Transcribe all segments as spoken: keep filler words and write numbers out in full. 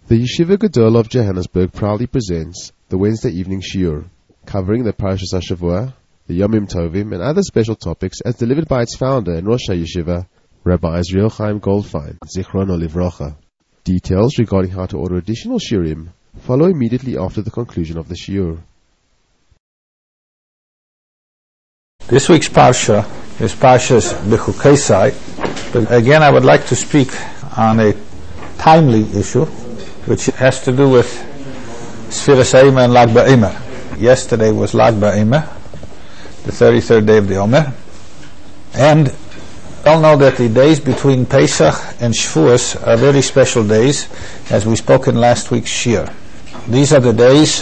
The Yeshiva Gedol of Johannesburg proudly presents the Wednesday evening shiur, covering the Parashas HaShavua, the Yomim Tovim, and other special topics as delivered by its founder and Rosh HaYeshiva, Rabbi Israel Chaim Goldfein, Zichrono Livrocha. Details regarding how to order additional shiurim follow immediately after the conclusion of the shiur. This week's Parsha is Parshas Bechukosai, but again I would like to speak on a timely issue which has to do with Sfiras HaOmer and Lag BaOmer. Yesterday was Lag BaOmer, the thirty-third day of the Omer, and we all know that the days between Pesach and Shavuos are very special days, as we spoke in last week's Shir. These are the days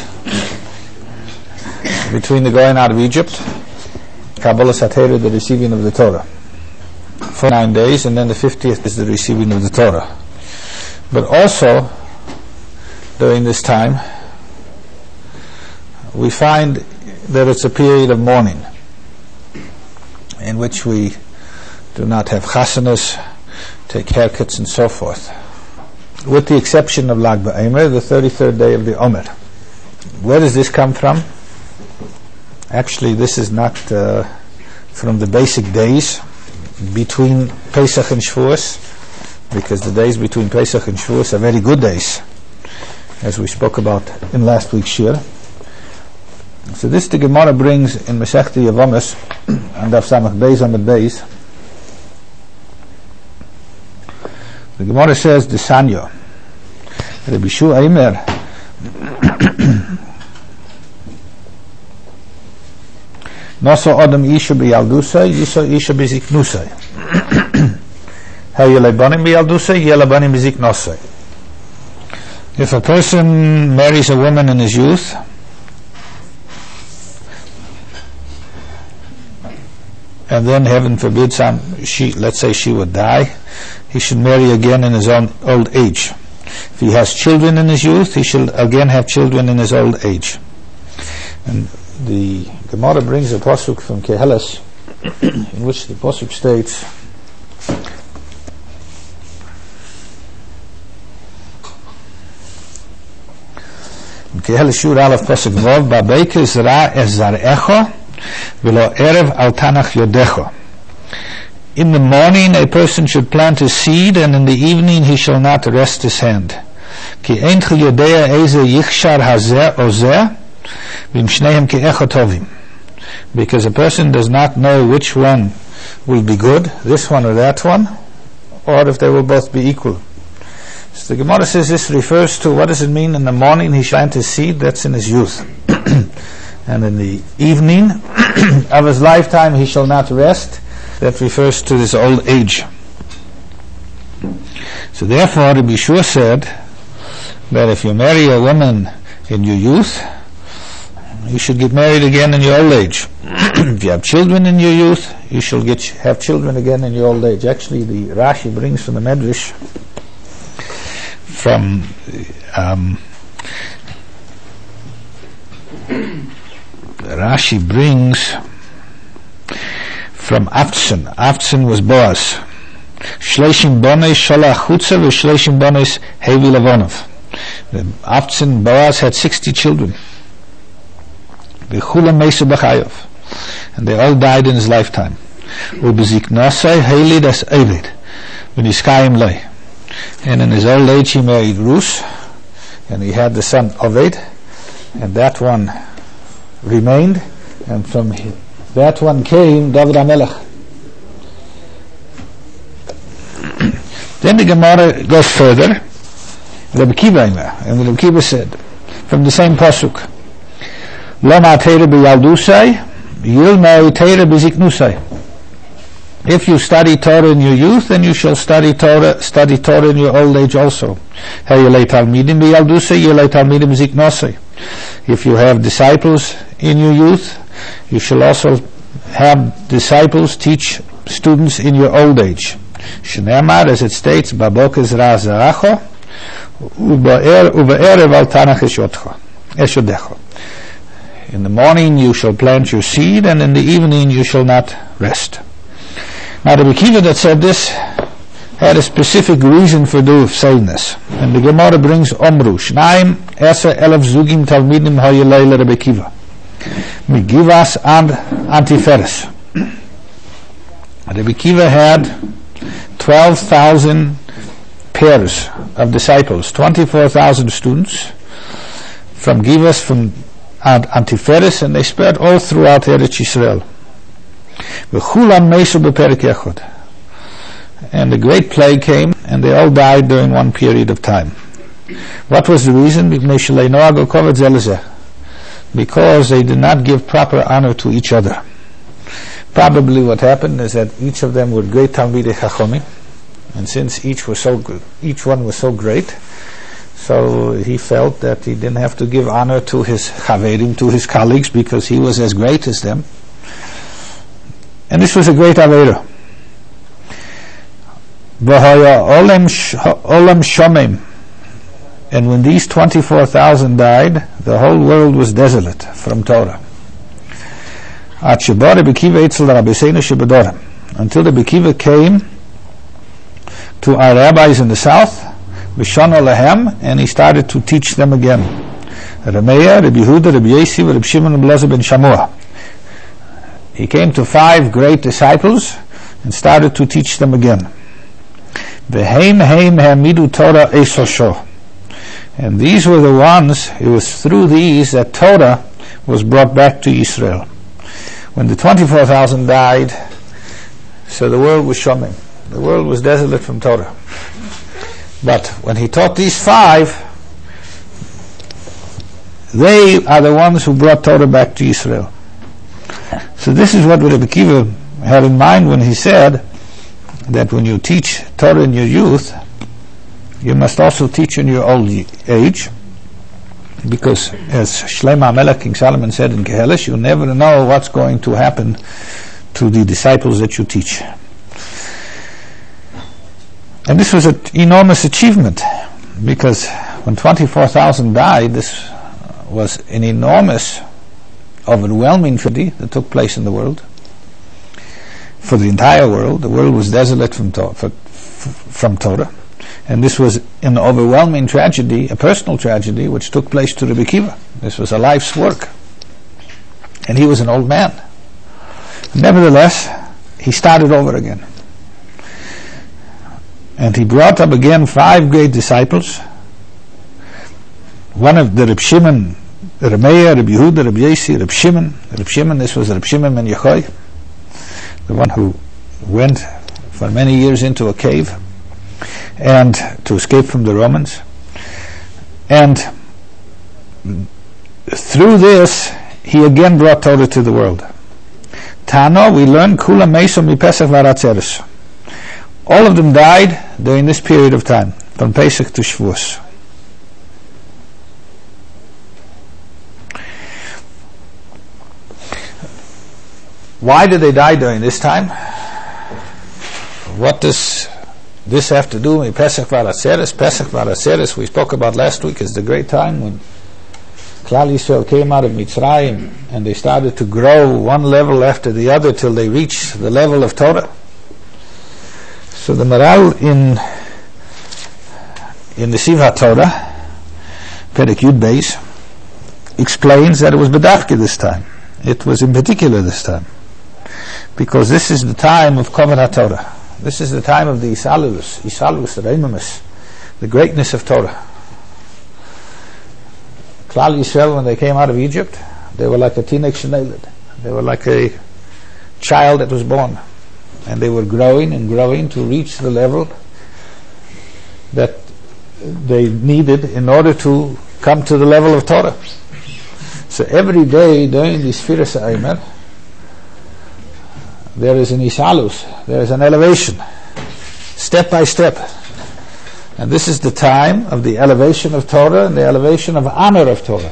between the going out of Egypt, Kabbalah Satera, the receiving of the Torah. For nine days, and then the fiftieth is the receiving of the Torah. But also, during this time, we find that it's a period of mourning, in which we do not have chasanas, take haircuts, and so forth, with the exception of Lag BaOmer, the thirty-third day of the Omer. Where does this come from? Actually, this is not uh, from the basic days between Pesach and Shavuos, because the days between Pesach and Shavuos are very good days, as we spoke about in last week's shir. So this the Gemara brings in Masechta Yevamos, and Daf Samach Beis Amud Beis. The Gemara says, the Sanyo, Rabbi Shua Eimer, Noso Adam Isha B'Yaldusay, Yisha Isha B'Ziknusay. Hayele Banim B'Yaldusay, Yele Banim B'Ziknosay. If a person marries a woman in his youth, and then, heaven forbid, some she, let's say she would die, he should marry again in his own old age. If he has children in his youth, he should again have children in his old age. And the Gemara brings a pasuk from Keheles, in which the pasuk states, in Keheles Shur Aleph pasuk Vav, Ba'beika zra es zarecho, v'lo erev al tanach yodecho. In the morning a person should plant his seed, and in the evening he shall not rest his hand. Ki einch yodea eze yichshar hazeh ozeh, v'im shnehem ke'echo tovim. Because a person does not know which one will be good, this one or that one, or if they will both be equal. So the Gemara says this refers to, what does it mean in the morning he shall plant his seed? That's in his youth. And in the evening of his lifetime he shall not rest. That refers to his old age. So therefore, Rabbi Shua said that if you marry a woman in your youth, you should get married again in your old age. If you have children in your youth, you shall get have children again in your old age. Actually, the Rashi brings from the Medrash, from um, Rashi brings from Avtson. Avtson was Boaz. Shleishim Bones Shalach Chutza v'Shleishim Bones Hevi Lavonov. Avtson, Boaz had sixty children. V'chulam Meisa B'chayov. And they all died in his lifetime. U'b'ziknosai Heilid as Eivid v'niskayim lei. And in his old age he married Rus, and he had the son Oved, and that one remained, and from that one came David HaMelech. Then the Gemara goes further. Rabbi Kiva Eimer, and Rabbi Kiva said, from the same pasuk, Lama Teira B'Yaldusai, Yilmei Teira B'Ziknusai. If you study Torah in your youth, then you shall study Torah, study Torah in your old age also. Hayelei Talmidim B'Yaldusai, Yelei Talmidim B'Ziknosai. If you have disciples in your youth, you shall also have disciples teach students in your old age. Shneimar, as it states, Babok Ezra Zaracho, Ube'erev al Tanach Eshodecho. In the morning you shall plant your seed, and in the evening you shall not rest. Now the Rabbi Kiva that said this had a specific reason for do, saying this. And the Gemara brings Omru, Shnaim Eser Elef Zugim Talmidim Hoyelei Le Rebbe Kiva. Migivas and Antiferes. Rebbe Kiva had twelve thousand pairs of disciples, twenty-four thousand students from Givas, from Antiferes, and they spread all throughout Eretz Yisrael. V'chulam meisu beperek echad. And the great plague came, and they all died during one period of time. What was the reason? Because they did not give proper honor to each other. Probably what happened is that each of them were great Talmidei Chachomim, and since each was so good, each one was so great, so he felt that he didn't have to give honor to his chaverim, to his colleagues, because he was as great as them. And this was a great avera. Olam shomim. And when these twenty-four thousand died, the whole world was desolate from Torah. Until the Rebbe Kiva came to our rabbis in the south, and he started to teach them again. Rameya, Rebbe Yehuda, Rebbe Yossi, Rebbe Shimon, and Elazar ben Shammua. He came to five great disciples and started to teach them again. V'heim heim ha'amidu Torah esosho. And these were the ones, it was through these that Torah was brought back to Israel. When the twenty-four thousand died, so the world was shomim. The world was desolate from Torah. But when he taught these five, they are the ones who brought Torah back to Israel. So this is what Rebbe Kiva had in mind when he said that when you teach Torah in your youth, you must also teach in your old age, because as Shlomo HaMelech, King Solomon, said in Keheles, you never know what's going to happen to the disciples that you teach. And this was an enormous achievement, because when twenty-four thousand died, this was an enormous, overwhelming tragedy that took place in the world. For the entire world, the world was desolate from, to- for, from Torah. And this was an overwhelming tragedy, a personal tragedy, which took place to Rebbe Kiva. This was a life's work. And he was an old man. Nevertheless, he started over again. And he brought up again five great disciples. One of the Reb Shimon, Rameya, Reb Yehuda, Reb Yossi, Reb Shimon. Reb Shimon, this was Reb Shimon ben Yochai, the one who went for many years into a cave and to escape from the Romans. And through this, he again brought Torah to the world. Tano, we learn Kula Meso mi Pesach v'Aratzeres. All of them died during this period of time, from Pesach to Shavuos. Why did they die during this time? What does this have to do with Pesach v'Aratzeres? Pesach v'Aratzeres, we spoke about last week, is the great time when Klal Yisrael came out of Mitzrayim and they started to grow one level after the other till they reached the level of Torah. So the Maral in in the Siv HaTorah, Perek Yud Beis, explains that it was Bedavke this time. It was in particular this time, because this is the time of Kovod HaTorah. This is the time of the Isalus, Isalus, Reimamus, the greatness of Torah. Klal Yisrael, when they came out of Egypt, they were like a teenage shenelid. They were like a child that was born. And they were growing and growing to reach the level that they needed in order to come to the level of Torah. So every day during the Sfiras HaEmer, there is an Isalus, there is an elevation, step by step. And this is the time of the elevation of Torah and the elevation of honor of Torah.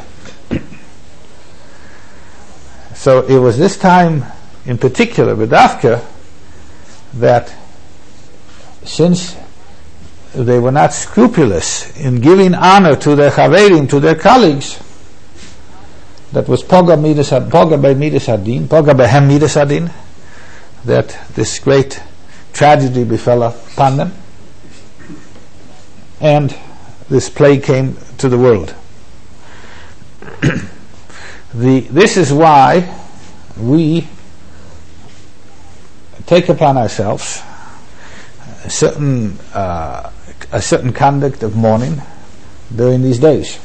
So it was this time in particular, B'davka, that since they were not scrupulous in giving honor to their chaverim, to their colleagues, that was Poga Midas Poga by Midas Hadin, Poga by Hem Midas Hadin, that this great tragedy befell upon them. and this plague came to the world. the, this is why we take upon ourselves a certain, uh, a certain conduct of mourning during these days.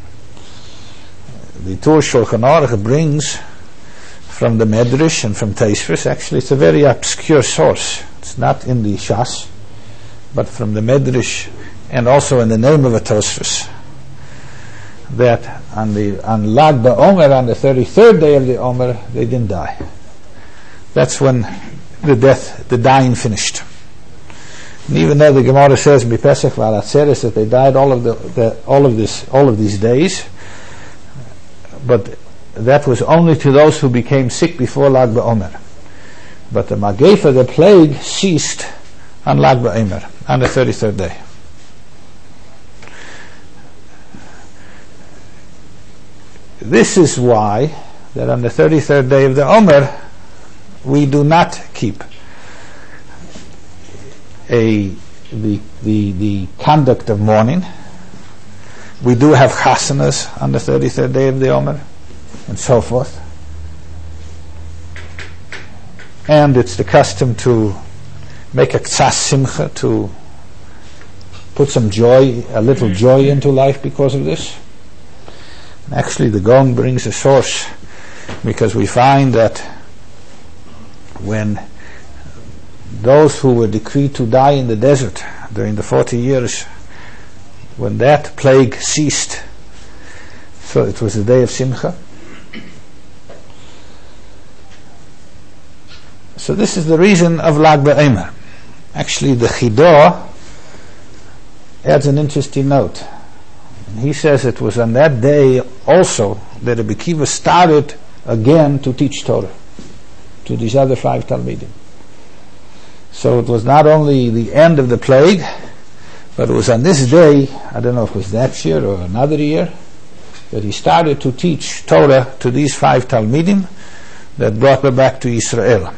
The Tur Shulchan Aruch brings from the Medrash and from Tosfos. Actually, it's a very obscure source. It's not in the Shas, but from the Medrash and also in the name of a Tosfos, that on the on Lag BaOmer, on the thirty-third day of the Omer, they didn't die. That's when the death, the dying finished. And even though the Gemara says B'Pesach v'Alatzeres that they died all of the, the all of this all of these days, but that was only to those who became sick before Lag BaOmer. But the Magefa, the plague, ceased on Lag BaOmer, on the thirty-third day. This is why that on the thirty-third day of the Omer we do not keep a the the the conduct of mourning. We do have chasanas on the thirty-third day of the Omer, and so forth. And it's the custom to make a ksas simcha, to put some joy, a little joy into life because of this. And actually, the Gaon brings a source, because we find that when those who were decreed to die in the desert during the forty years, when that plague ceased, so it was the day of Simcha. So this is the reason of Lag BaOmer. Actually, the Chidah adds an interesting note. And he says it was on that day also that Rabbi Akiva started again to teach Torah to these other five Talmidim. So it was not only the end of the plague, but it was on this day, I don't know if it was that year or another year, that he started to teach Torah to these five Talmidim that brought her back to Israel.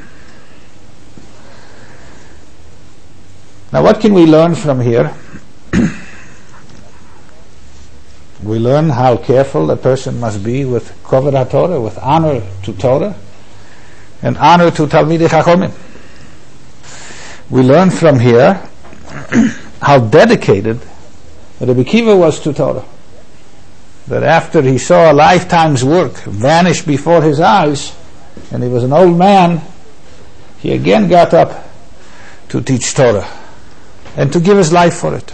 Now what can we learn from here? We learn how careful a person must be with Kovod HaTorah, with honor to Torah, and honor to Talmidei Chachomim. We learn from here how dedicated Rabbi Akiva was to Torah. That after he saw a lifetime's work vanish before his eyes, and he was an old man, he again got up to teach Torah and to give his life for it.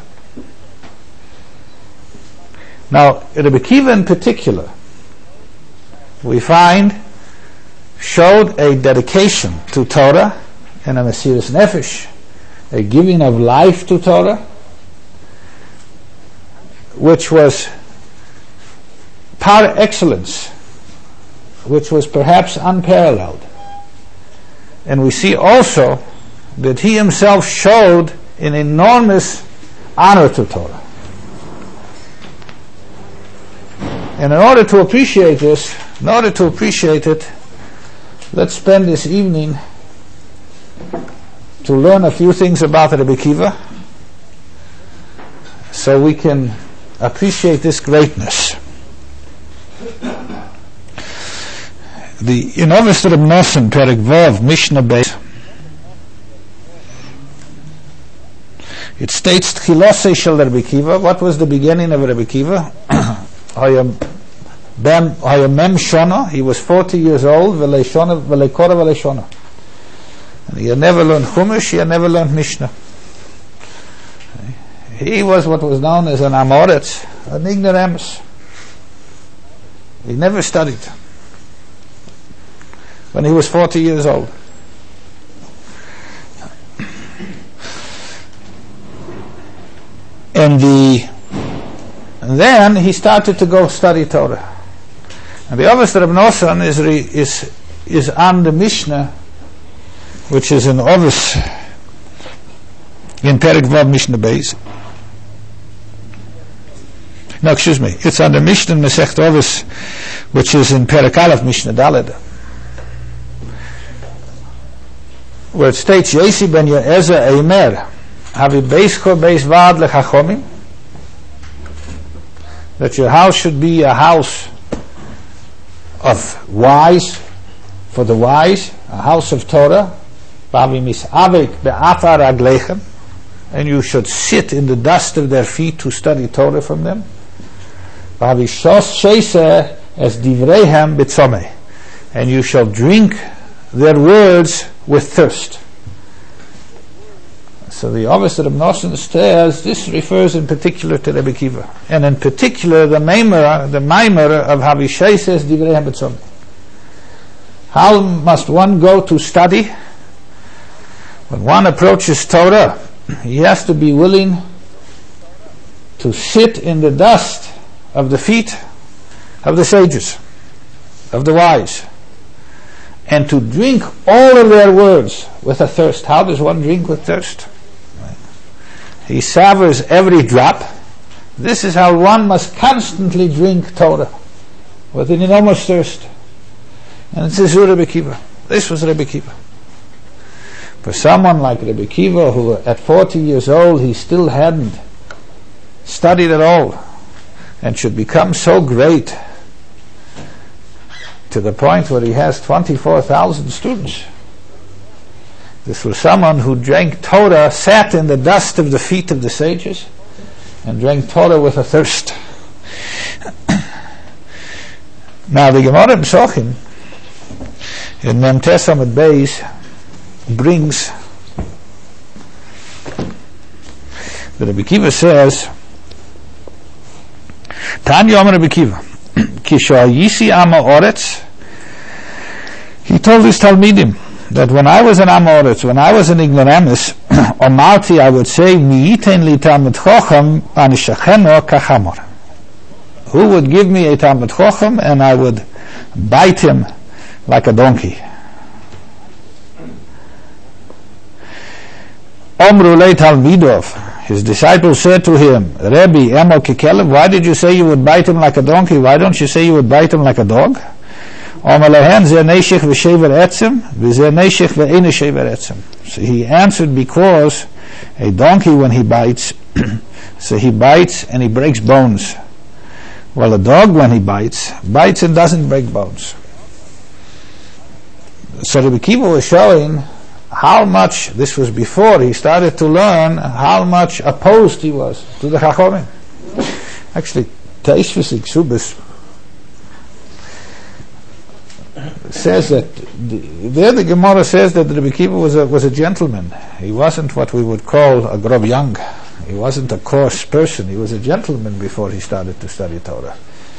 Now, Rabbi Akiva in particular, we find, showed a dedication to Torah and a Mesiras Nefesh, a giving of life to Torah, which was par excellence, which was perhaps unparalleled. And we see also that he himself showed an enormous honor to Torah. And in order to appreciate this, in order to appreciate it, let's spend this evening to learn a few things about Rabbi Akiva, so we can appreciate this greatness. The in Ovis Reb Nosson, Perek Vav, Mishnah Beis, it states Tchilosei Shel Rabbi Akiva. What was the beginning of Rabbi Akiva? Hayam Bem Hayam Mem Shona. He was forty years old. V'lei Shona V'lei Kora V'lei Shona. And he had never learned Chumash. He had never learned Mishnah. He was what was known as an Amoritz, an ignoramus. He never studied when he was forty years old. And the and then he started to go study Torah. And the Ovis Reb Nosson is re, is is on the Mishnah, which is in Ovis in Perek Vav Mishnah Beis. No, excuse me. It's on the Mishnah in Masechet Ovis, which is in Perek Aleph Mishnah Daled, where it states Yesi ben Yezer Eimer Havi Beischo Beis Vad LeChachomim that your house should be a house of wise, for the wise, a house of Torah, and you should sit in the dust of their feet to study Torah from them. And you shall drink their words with thirst. So the opposite of Nosson says this refers in particular to Rebbe Kiva, and in particular the Maimer, the Maimer of Havishai says Divreihem B'Tzomei. How must one go to study? When one approaches Torah, he has to be willing to sit in the dust of the feet of the sages, of the wise, and to drink all of their words with a thirst. How does one drink with thirst? He savours every drop. This is how one must constantly drink Torah, with an enormous thirst. And this is Rebbe Kiva. This was Rebbe Kiva. For someone like Rebbe Kiva, who at forty years old he still hadn't studied at all, and should become so great to the point where he has twenty-four thousand students. This was someone who drank Torah, sat in the dust of the feet of the sages, and drank Torah with a thirst. Now the Gemara in Psochim, in Mem Tes Amud Beis, brings that Rebbe Kiva says, Tanya Omer Rebbe Kiva, Kishoyisi Ama Oretz, he told his Talmidim that when I was an Amoritz, when I was an ignoramus, Omarti, I would say, Mi'iten li Talmud Chochem anishacheno kachamor. Who would give me a Talmud Chochem and I would bite him like a donkey? Omru le Talmidov, his disciples said to him, Rebbe, Emel Kekelev, why did you say you would bite him like a donkey? Why don't you say you would bite him like a dog? So he answered, because a donkey, when he bites, so he bites and he breaks bones, while a dog, when he bites, bites and doesn't break bones. So Rebbe Kiva was showing how much, this was before he started to learn, how much opposed he was to the Chachomim. Actually, Teishvis Iksubis says that the, there the Gemara says that Rebbe Kiva was a was a gentleman. He wasn't what we would call a grob young. He wasn't a coarse person. He was a gentleman before he started to study Torah.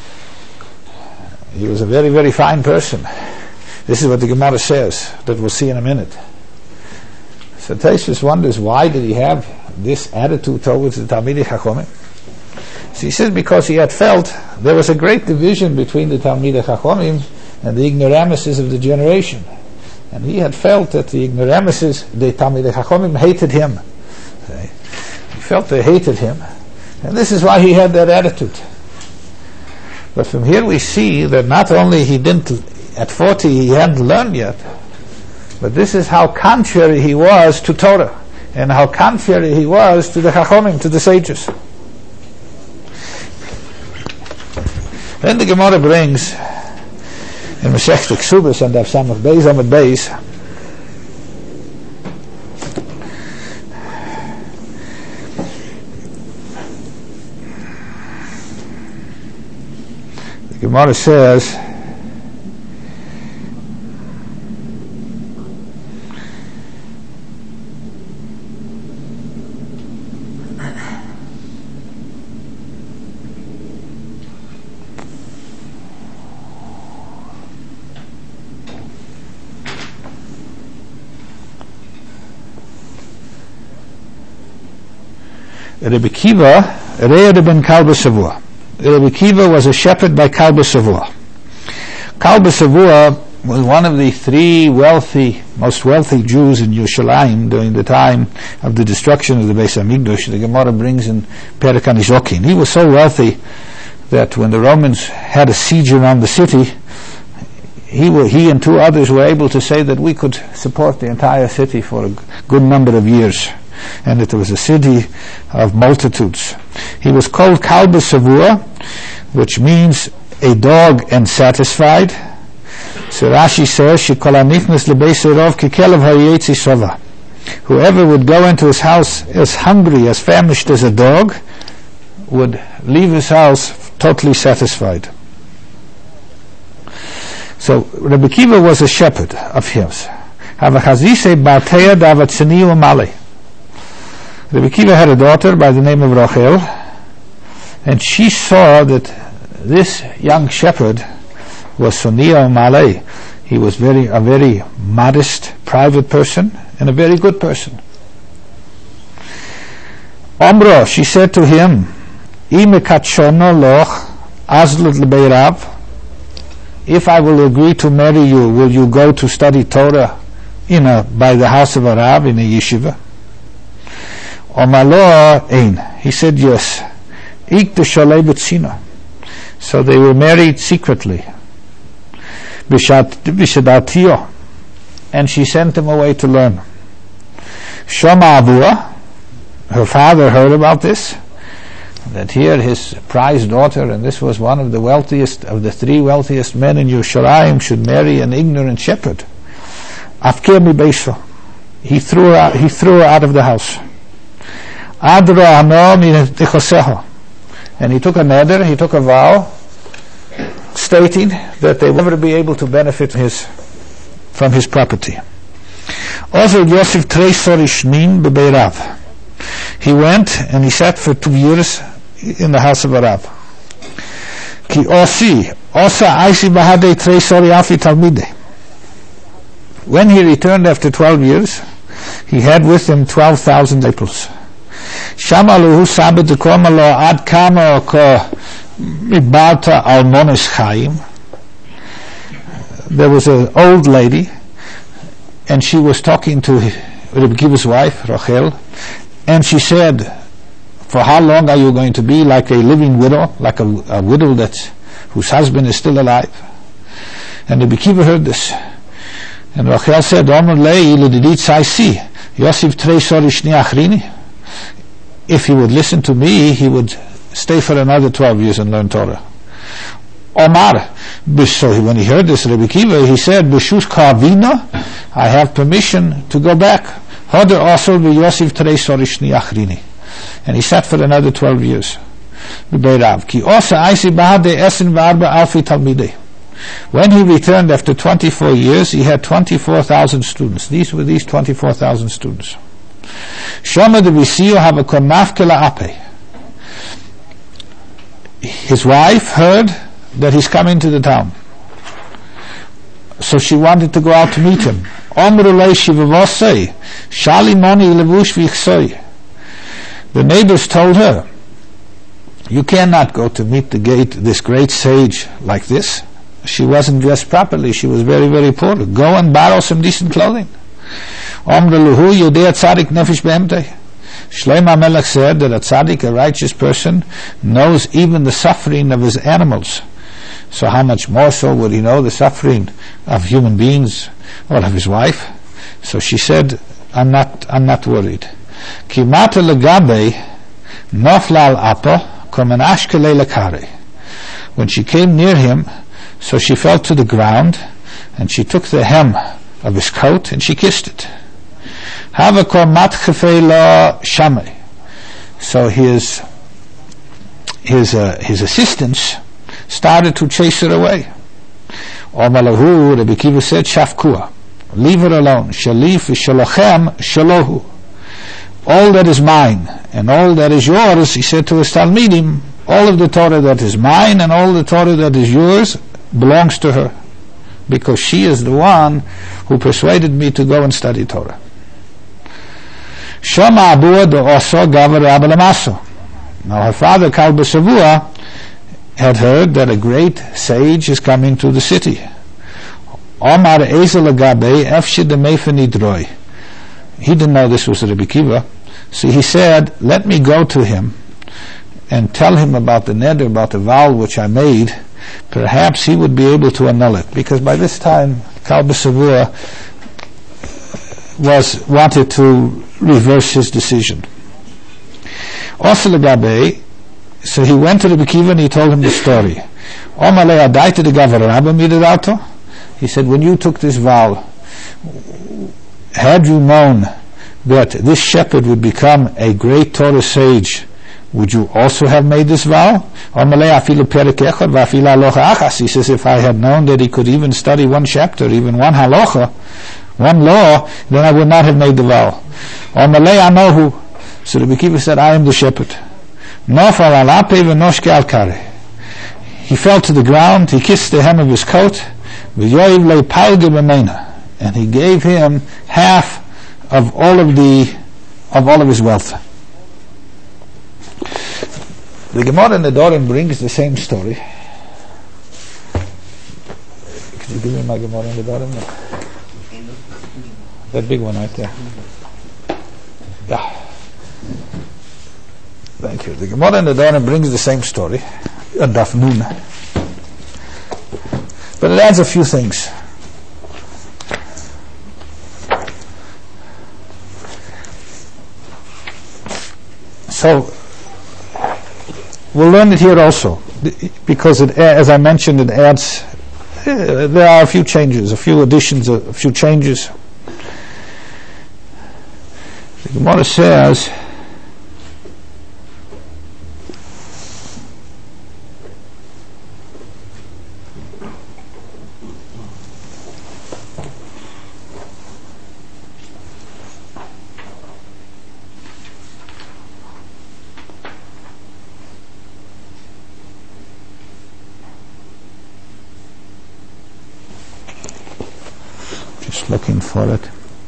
He was a very, very fine person. This is what the Gemara says, that we'll see in a minute. So Teishvis wonders, why did he have this attitude towards the Talmidei Chachomim? So he says because he had felt there was a great division between the Talmidei Chachomim and the ignoramuses of the generation, and he had felt that the ignoramuses, the Talmidei Chachomim, hated him. Okay. He felt they hated him, and this is why he had that attitude. But from here we see that not only he didn't, at forty he hadn't learned yet, but this is how contrary he was to Torah, and how contrary he was to the Chachomim, to the sages. Then the Gemara brings in Masechta Ksubas and Avsamach Beis Amud Beis, the Gemara says, Rebbe Kiva, Re'er ben Kalba Savua. Rebbe Kiva was a shepherd by Kalba Savua. Kalba Savua was one of the three wealthy, most wealthy Jews in Yerushalayim during the time of the destruction of the Beis Hamikdash. The Gemara brings in Perek HaNizokin. He was so wealthy that when the Romans had a siege around the city, he, were, he and two others were able to say that we could support the entire city for a good number of years. and it was a city of multitudes. He was called Kal B'Savua, which means a dog and satisfied. So Rashi says, Shekol hanichnas lebeis rov kekelev hayetzi sova. Whoever would go into his house as hungry, as famished as a dog, would leave his house totally satisfied. So Rabbi Kiva was a shepherd of his. Rabbi Kiva had a daughter by the name of Rachel, and she saw that this young shepherd was Sonia Malay. He was very a very modest, private person, and a very good person. Omro, she said to him, if I will agree to marry you, will you go to study Torah in a, by the house of a Rav in a yeshiva? Omalo ein. He said yes. So they were married secretly. And she sent him away to learn. Shoma Avua, her father heard about this, that here his prized daughter, and this was one of the wealthiest of the three wealthiest men in Yerushalayim, should marry an ignorant shepherd. Afkir mi beiso. He threw her out, he threw her out of the house. Adra hano mi tichoseho. And he took a neder, he took a vow, stating that they would never be able to benefit from his from his property. Also Yosef Treisor Ishnin b'Beirav. He went and he sat for two years in the house of a Rav. Ki osi osa aisi bahadei Treisor yafi talmidei. When he returned after twelve years, he had with him twelve thousand disciples. Shamaluhu sabed komalo ad kama ko mibalta almonis chaim. There was an old lady, and she was talking to Rabbi Kiva's wife, Rachel, and she said, for how long are you going to be like a living widow, like a, a widow that's, whose husband is still alive? And Rabbi Kiva heard this. And Rachel said, if he would listen to me, he would stay for another twelve years and learn Torah. Omar, so when he heard this, Rabbi Kiva, he said, B'shus kavina, I have permission to go back. Hoder also b'Yosef Treisor ishni achrini. And he sat for another twelve years. Ki osa aisi bahade esen v'arba alfi talmidei. When he returned after twenty-four years, he had twenty-four thousand students. These were these twenty-four thousand students. Shoma de Visio have a konafkela ape. His wife heard that he's coming to the town, so she wanted to go out to meet him. The neighbors told her, you cannot go to meet the gate this great sage like this. She wasn't dressed properly. She was very, very poor. Go and borrow some decent clothing. Shlomo Melech said that a tzaddik, a righteous person, knows even the suffering of his animals. So how much more so would he know the suffering of human beings or of his wife? So she said, I'm not, I'm not worried. Kimata legabe noflal apo koman ashkele lekare. When she came near him, so she fell to the ground, and she took the hem of his coat and she kissed it. So his his uh, his assistants started to chase her away. Omalahu, Rabbi Kiva said, Shafkua, leave her alone. Shalif shalochem shalohu. All that is mine and all that is yours, he said to his Talmidim, all of the Torah that is mine and all the Torah that is yours belongs to her, because she is the one who persuaded me to go and study Torah. Shama Abua de Oso Gavar Abalamaso. Now her father, Kal B'Savua, had heard that a great sage is coming to the city. Omar Ezel Agabe Efshid Meifenidroi. He didn't know this was Rabbi Kiva, so he said, let me go to him and tell him about the neder, about the vow which I made. Perhaps he would be able to annul it, because by this time Kal B'Savua was wanted to reverse his decision. Also legabe, so he went to Rabbi Akiva and he told him the story. He said, when you took this vow, had you known that this shepherd would become a great Torah sage, would you also have made this vow? He says, if I had known that he could even study one chapter, even one halacha, one law, then I would not have made the vow. So Rabbi Akiva said, I am the shepherd. He fell to the ground, he kissed the hem of his coat, and he gave him half of all of the of all of his wealth. The Gemara in the Dorim brings the same story. Could you give me my Gemara in the Dorim? That big one right there. Yeah. Thank you. The Gemara in the Dorim brings the same story. Daf Nun. But it adds a few things. So we'll learn it here also, because it, as I mentioned, it adds. Uh, there are a few changes, a few additions, a few changes. The Gemara says, looking for it.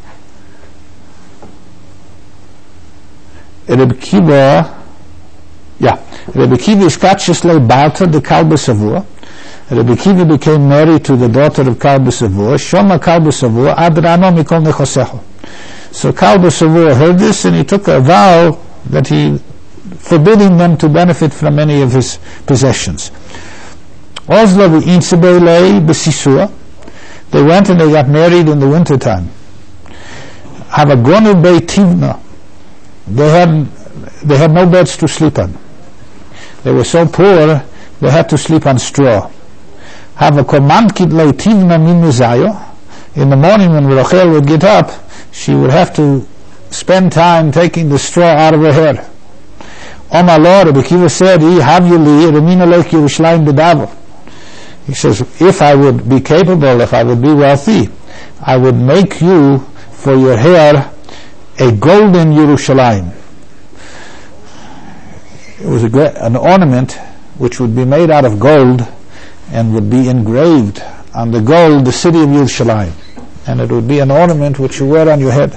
Rebbe Akiva, yeah, Rebbe Akiva Ishkatcheslei Balta de Kalba Savua. Rebbe Akiva became married to the daughter of Kalba Savua. Shoma Kalba Savua Adrano Mikol Nechosecho. So Kalba Savua heard this and he took a vow that he forbidding them to benefit from any of his possessions. Ozla v'intzebelei b'sisua. They went and they got married in the winter time. Havagonu beitivna. They had they had no beds to sleep on. They were so poor they had to sleep on straw. Havakomankid leitivna min mizayo. In the morning when Rachel would get up, she would have to spend time taking the straw out of her hair. Oh my Lord, Rabbi Akiva said, have you li remina leik Yerushalayim b'davo. He says, if I would be capable, if I would be wealthy, I would make you, for your hair, a golden Yerushalayim. It was a great, an ornament which would be made out of gold and would be engraved on the gold, the city of Yerushalayim. And it would be an ornament which you wear on your head.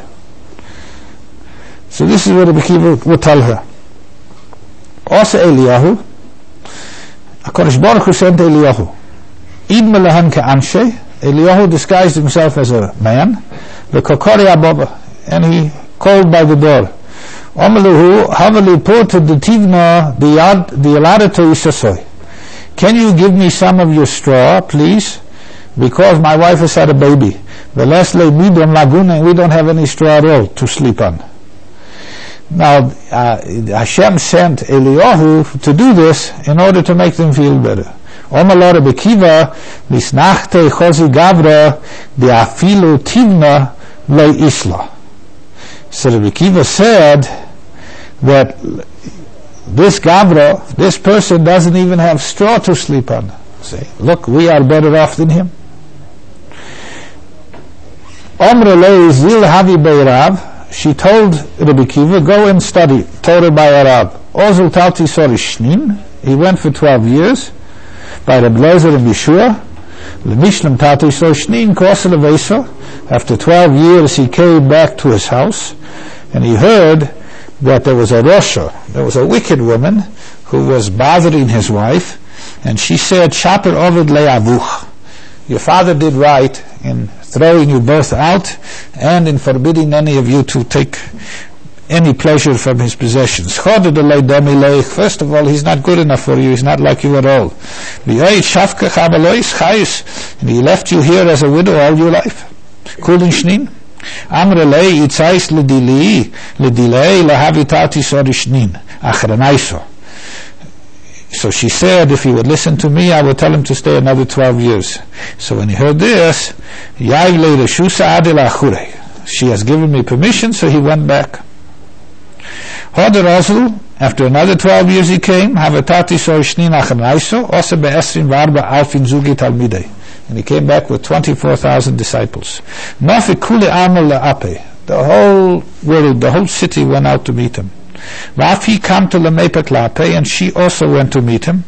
So this is what Rabbi Akiva would tell her. Also Eliyahu, HaKadosh Baruch Hu sent Eliyahu. Idme lehen ke'anshe, Eliyahu disguised himself as a man, v'kokori ababa, and he called by the door. Omeluhu, havali put the tivna biyad biyalato isasoi. Can you give me some of your straw, please? Because my wife has had a baby. V'lesle midon laguna, and we don't have any straw at all to sleep on. Now, uh, Hashem sent Eliyahu to do this in order to make them feel better. Omer Rabbi Akiva, misnachte chosi gavra de'afilu tivna lo isla. So Rabbi Akiva said that this gavra, this person doesn't even have straw to sleep on. Say, look, we are better off than him. Omre le zil havi beirav. She told Rabbi Akiva, go and study Torah by Arab. Ozul talti sori shnin. He went for twelve years by Rabbi Lezer and Yeshua. Lemishlam talti sori shnin kosa leveso. After twelve years he came back to his house and he heard that there was a Rosha, there was a wicked woman who was bothering his wife, and she said, Shaper ovid le'avuch. Your father did right in throwing you both out and in forbidding any of you to take any pleasure from his possessions. First of all, he's not good enough for you, he's not like you at all. And he left you here as a widow all your life. Amrele itzais ledili ledilei lahavitati sorishnin achranaiso. So she said, if he would listen to me, I would tell him to stay another twelve years. So when he heard this, Yaivle reshusa adil achure. She has given me permission, so he went back. Hoder Oslu, after another twelve years he came, Havatati sorishnin achranaiso, ose be'esrin varba alfin zugi talmidei. And he came back with twenty-four thousand disciples. Nafi kule amal le'ape. The whole world, the whole city went out to meet him. Vafi came to Lamepet Lape, and she also went to meet him.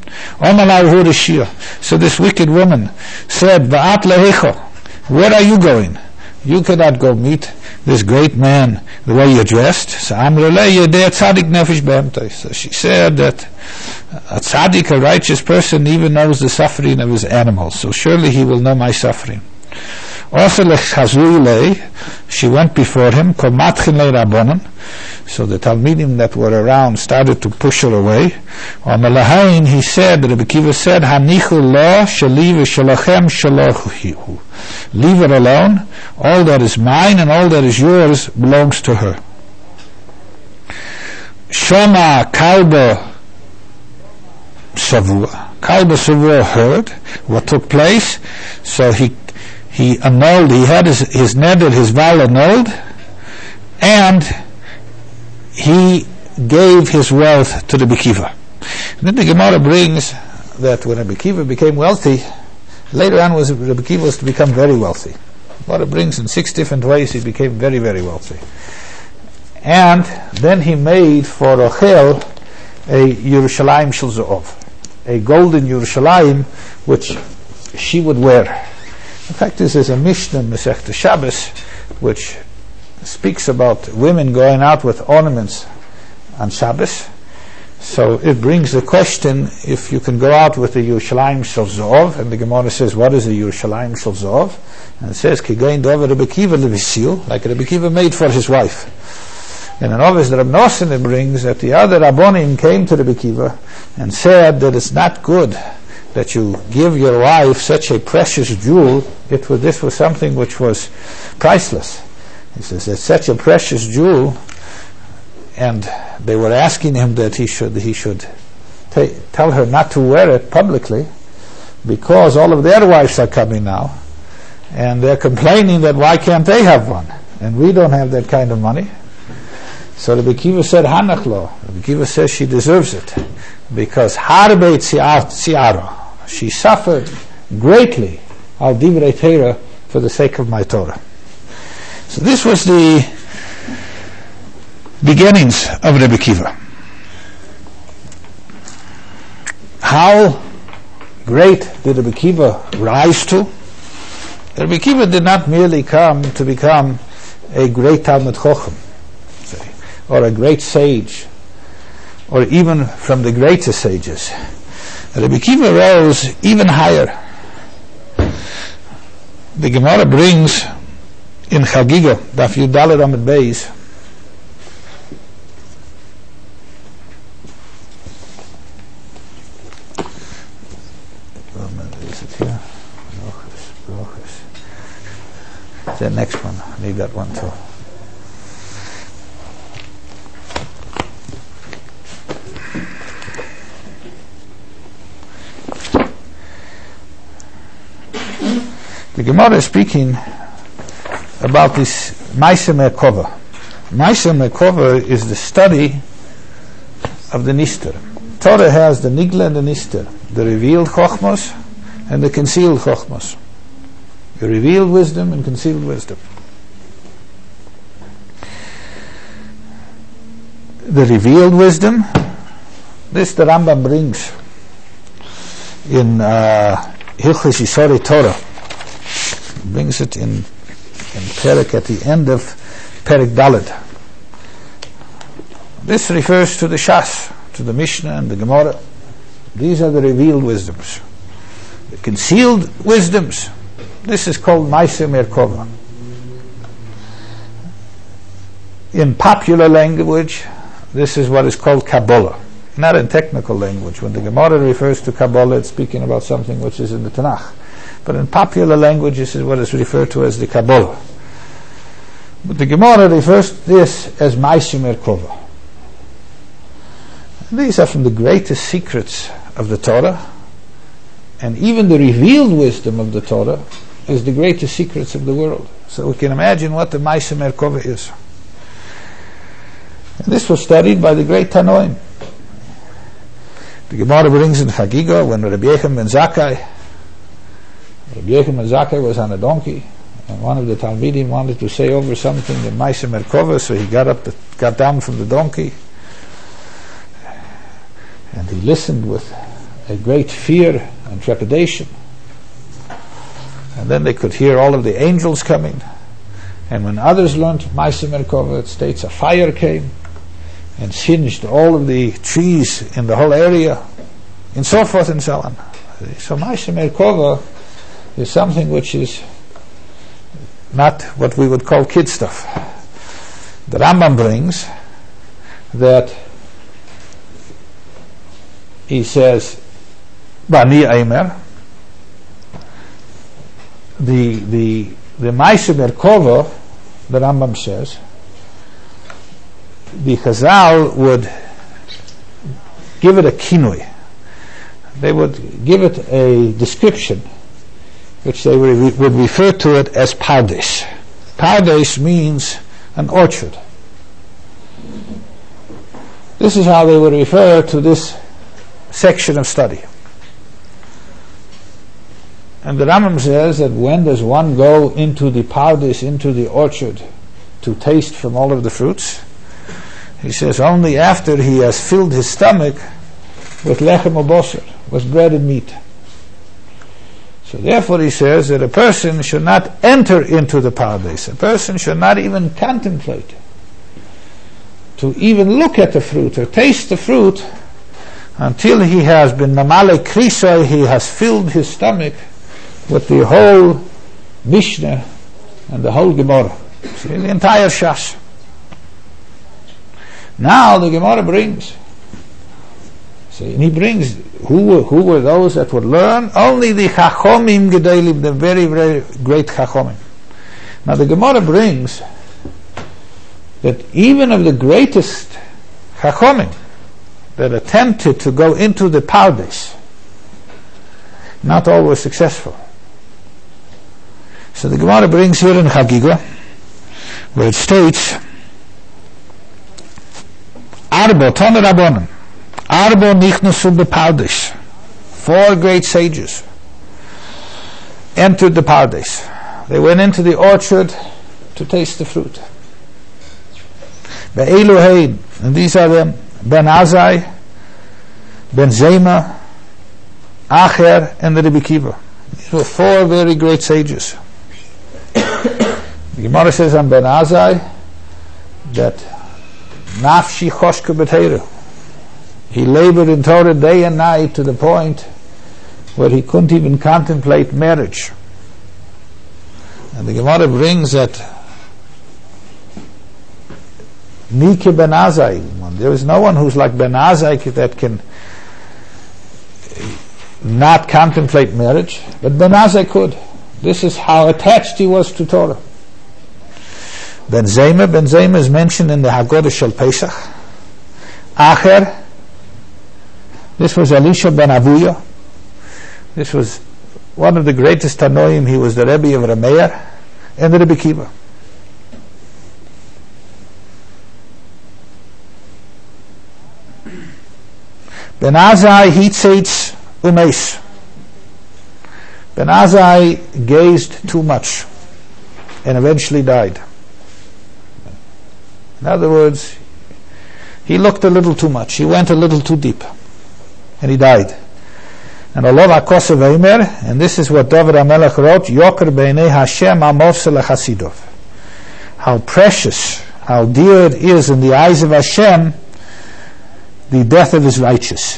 So this wicked woman said, Va'at lehecho, where are you going? You cannot go meet this great man the way you're dressed. So she said that a tzaddik, a righteous person, even knows the suffering of his animals, so surely he will know my suffering. Also, she went before him, so the Talmidim that were around started to push her away. He said, Rabbi Akiva said, Hanichu lo shali v'shalachem shalohu. Leave her alone. All that is mine and all that is yours belongs to her. Shoma kalba savua. Kalba savua heard what took place, so he he annulled, he had his, his neder, his vow annulled, and he gave his wealth to the Rabbi Akiva. Then the Gemara brings that when Rabbi Akiva became wealthy, later on was Rabbi Akiva was to become very wealthy. Gemara brings in six different ways he became very, very wealthy. And then he made for Rachel a Yerushalayim Shel Zo'ov, a golden Yerushalayim which she would wear. In fact, this is a Mishnah in Masechta Shabbos which speaks about women going out with ornaments on Shabbos. So it brings the question if you can go out with a Yerushalayim Shel Zo'ov, and the Gemara says, what is a Yerushalayim Shel Zo'ov? And it says, Ki goin dover Rabbi Akiva levisil, like Rabbi Akiva made for his wife. And in Ovis, the Reb Nosson brings that the other Rabbonim came to Rabbi Akiva and said that it's not good that you give your wife such a precious jewel. It was, this was something which was priceless. He says, it's such a precious jewel, and they were asking him that he should he should t- tell her not to wear it publicly, because all of their wives are coming now, and they're complaining that why can't they have one, and we don't have that kind of money. So Rabbi Akiva said, Hanach lo. Rabbi Akiva says she deserves it, because harbe tziara, she suffered greatly al divrei Torah for the sake of my Torah. So this was the beginnings of Rabbi Akiva. How great did Rabbi Akiva rise to? Rabbi Akiva did not merely come to become a great Talmid Chochem, say, or a great sage, or even from the greatest sages. Rabbi Akiva rose even higher. The Gemara brings in Chagiga, Daf Yud Daled Amud Beis, is it here? The next one, I need that one too. The Gemara is speaking about this Maaseh Merkava. Maaseh Merkava is the study of the Nister. Torah has the Nigla and the Nister, the revealed Chochmos and the concealed Chochmos. The revealed wisdom and concealed wisdom. The revealed wisdom, this the Rambam brings in uh, Hilchos Yisodei Torah. Brings it in, in Perek at the end of Perek Daled. This refers to the Shas, to the Mishnah and the Gemara. These are the revealed wisdoms. The concealed wisdoms, this is called Maaseh Merkava. In popular language, this is what is called Kabbalah. Not in technical language. When the Gemara refers to Kabbalah, it's speaking about something which is in the Tanakh. But in popular language, this is what is referred to as the Kabbalah. But the Gemara refers to this as Ma'aseh Merkava. These are from the greatest secrets of the Torah, and even the revealed wisdom of the Torah is the greatest secrets of the world. So we can imagine what the Ma'aseh Merkava is. And this was studied by the great Tanoim. The Gemara brings in Chagiga when Rabbi Yechim ben Zakkai, Rabbi Yechim ben Zakkai was on a donkey, and one of the Talmidim wanted to say over something in Ma'aseh Merkava, so he got up, the, got down from the donkey, and he listened with a great fear and trepidation. And then they could hear all of the angels coming. And when others learned Ma'aseh Merkava, it states a fire came and singed all of the trees in the whole area, and so forth and so on. So Ma'aseh Merkava is something which is not what we would call kid stuff. The Rambam brings that he says, Bani Eimer, the the the Ma'aseh Merkava, the Rambam says, the Chazal would give it a kinui. They would give it a description, which they would refer to it as Pardes. Pardes means an orchard. This is how they would refer to this section of study. And the Rambam says that when does one go into the Pardes, into the orchard, to taste from all of the fruits? He says only after he has filled his stomach with lechem ubosher, with bread and meat. So therefore he says that a person should not enter into the Pardes. A person should not even contemplate to even look at the fruit or taste the fruit until he has been mamale krisoi, he has filled his stomach with the whole Mishnah and the whole Gemara. See, the entire Shas. Now the Gemara brings, see, and he brings who were, who were those that would learn? Only the Chachomim Gedolim, the very, very great Chachomim. Now the Gemara brings that even of the greatest Chachomim that attempted to go into the Pardes, not all were successful. So the Gemara brings here in Chagiga, where it states, Arbo, Tana Rabbanan, Arbo nichnasu bePardes, four great sages entered the Pardes. They went into the orchard to taste the fruit. Be'elu hein, and these are them, Ben Azai, Ben Zema, Acher, and the Rebbe Kiva. These were four very great sages. The Gemara says on Ben Azai that Nafshi choshka b'Torah, he labored in Torah day and night to the point where he couldn't even contemplate marriage. And the Gemara brings that Nike Ben Azai, there is no one who's like Ben Azai that can not contemplate marriage, but Ben Azai could. This is how attached he was to Torah. Ben Zema, Ben Zema is mentioned in the Haggadah Shel Pesach. Acher, this was Elisha ben Avuya. This was one of the greatest Tanoim. He was the Rebbe of Rameir and the Rebbe Kiva. Ben Azai Hitzitz Umeis. Ben Azai gazed too much and eventually died. In other words, he looked a little too much. He went a little too deep. And he died. And Allah HaKosev Eimer, and this is what David HaMelech wrote, Yoker Beinei Hashem Amos Lechasidov. How precious, how dear it is in the eyes of Hashem, the death of his righteous.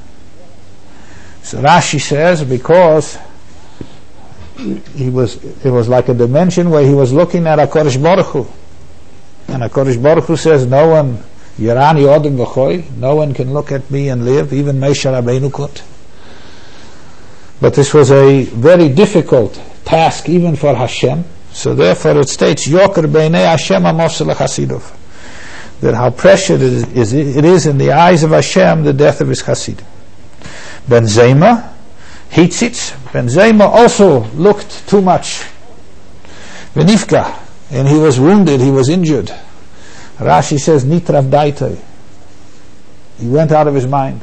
So Rashi says, because he was, it was like a dimension where he was looking at HaKadosh Baruch Hu. And HaKadosh Baruch Hu says, no one, Yerani Odom V'choi, no one can look at me and live, even Moshe Rabbeinu could. But this was a very difficult task even for Hashem, So therefore it states, Yoker beinei Hashem amos lechasidov, that how precious it is, it is in the eyes of Hashem the death of his Hasidim. Ben Zema, Hitzitz, Ben Zema also looked too much. Venifka, and he was wounded, he was injured. Rashi says, Nitrav daitoi, he went out of his mind.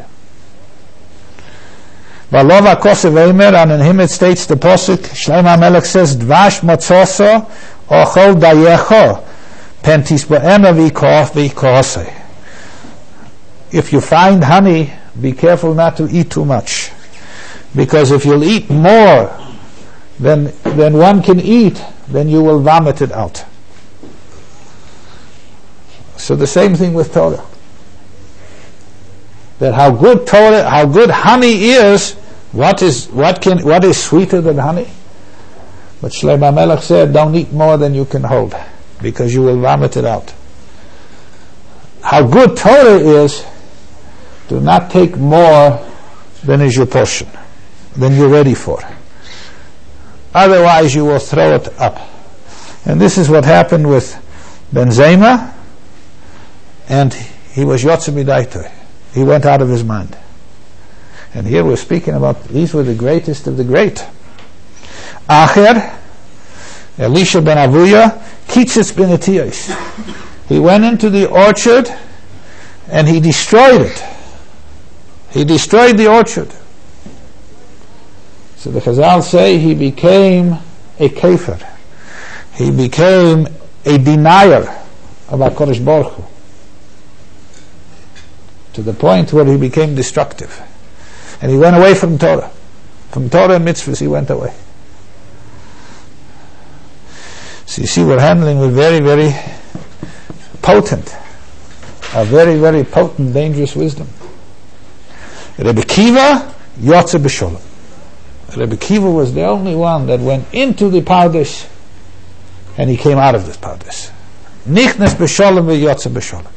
Valova Kosev Eimer, and in him it states the Posuk, Shlomo HaMelech says, Dvash motzoso ochol dayecho, pentis bo'ena v'ikof v'ikose. If you find honey, be careful not to eat too much. Because if you'll eat more than, than one can eat, then you will vomit it out. So the same thing with Torah. That how good Torah, how good honey is, what is what can what is sweeter than honey? But Shlomo HaMelech said, don't eat more than you can hold, because you will vomit it out. How good Torah is, do not take more than is your portion, than you're ready for. Otherwise you will throw it up. And this is what happened with Ben Zema, and he was Yotze Midaitoi. He went out of his mind. And here we're speaking about, these were the greatest of the great. Acher, Elisha ben Avuya, Kitzitz ben Etiyos. He went into the orchard and he destroyed it. He destroyed the orchard. So the Chazal say he became a kafir. He became a denier of HaKadosh Baruch Hu, to the point where he became destructive. And he went away from Torah. From Torah and mitzvahs he went away. So you see, we're handling with very, very potent, a very, very potent, dangerous wisdom. Rebbe Kiva, Yotze B'Sholem. Rebbe Kiva was the only one that went into the Pardesh and he came out of this Pardesh. Nichnas B'Sholem v'Yotze B'Sholem.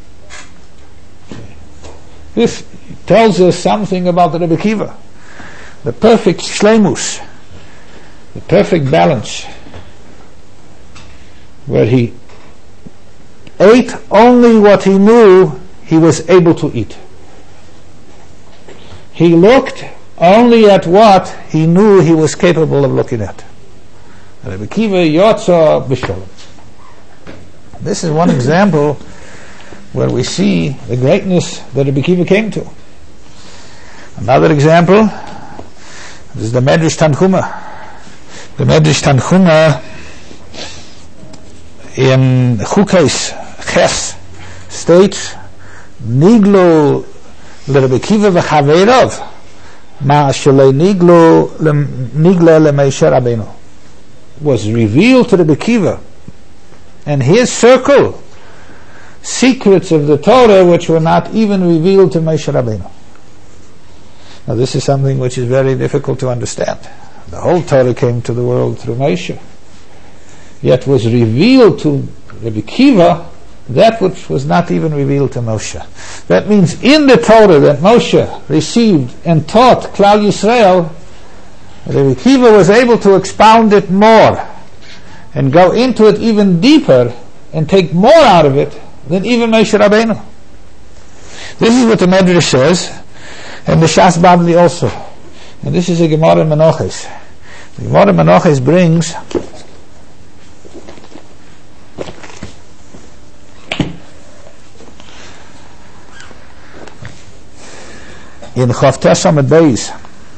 This tells us something about the Rebbe Kiva. The perfect shleimus, the perfect balance, where he ate only what he knew he was able to eat. He looked only at what he knew he was capable of looking at. Rebbe Kiva Yotze B'Sholem. This is one example where we see the greatness that Rebbe Kiva came to. Another example is the Medrash Tanchuma. The Medrash Tanchuma in Chukos Ches states, Niglu l'Rebbe Kiva v'chaveirav ma shelei niglu nigla l'Moshe Rabbeinu. Was revealed to Rebbe Kiva and his circle secrets of the Torah which were not even revealed to Moshe Rabbeinu. Now this is something which is very difficult to understand. The whole Torah came to the world through Moshe, yet was revealed to Rebbe Kiva that which was not even revealed to Moshe. That means in the Torah that Moshe received and taught Klal Yisrael, Rebbe Kiva was able to expound it more and go into it even deeper and take more out of it than even Moshe Rabbeinu. This is what the Medrash says, and the Shas Babli also. And this is a Gemara in Menachos. The Gemara in Menachos brings in Chav Tesam at Beis.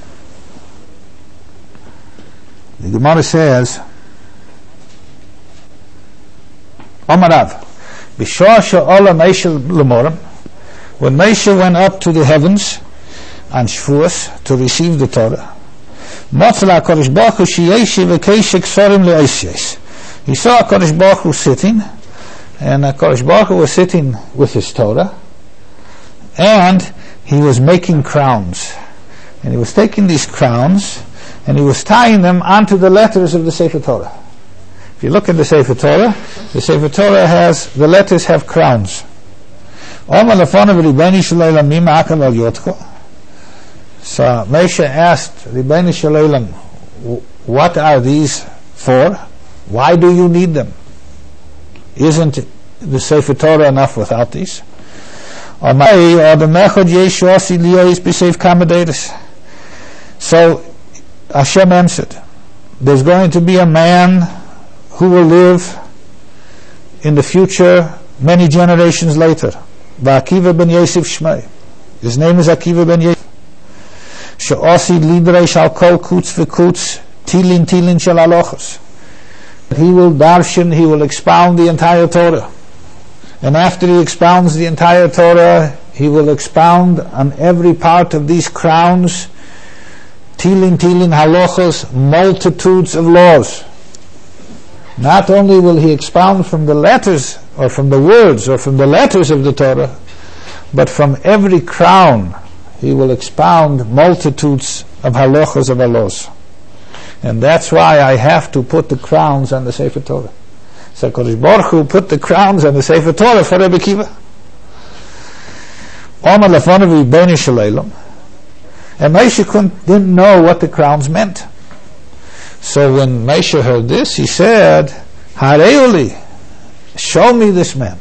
The Gemara says, Omarav, B'shah she'ola Moshe l'morim, when Moshe went up to the heavens on Shavuos to receive the Torah, Motzla HaKadosh Baruch Hu sheyeshi v'keish ksorim le'osyes. He saw HaKadosh Baruch Hu sitting, and HaKadosh Baruch Hu was sitting with his Torah, and he was making crowns. And he was taking these crowns, and he was tying them onto the letters of the Sefer Torah. If you look at the Sefer Torah, the Sefer Torah has, the letters have crowns. So Moshe asked Ribbeinu Shel Olam, what are these for? Why do you need them? Isn't the Sefer Torah enough without these? So Hashem answered, there's going to be a man who will live in the future many generations later. Akiva ben Yosef Shmei. His name is Akiva ben Yosef. She'osi lidrei shal kol kutz v'kutz tilin tilin shel halachos. He will darshan, he will expound the entire Torah. And after he expounds the entire Torah, he will expound on every part of these crowns, tilin tilin halachos, multitudes of laws. Not only will he expound from the letters, or from the words, or from the letters of the Torah, but from every crown he will expound multitudes of halachos of laws. And that's why I have to put the crowns on the Sefer Torah. So Kodesh Baruch Hu put the crowns on the Sefer Torah for Rebbe Kiva. Omar lefonav Rebbeinu Shalom. And Moshe didn't know what the crowns meant. So when Moshe heard this, he said, Hareuli, show me this man.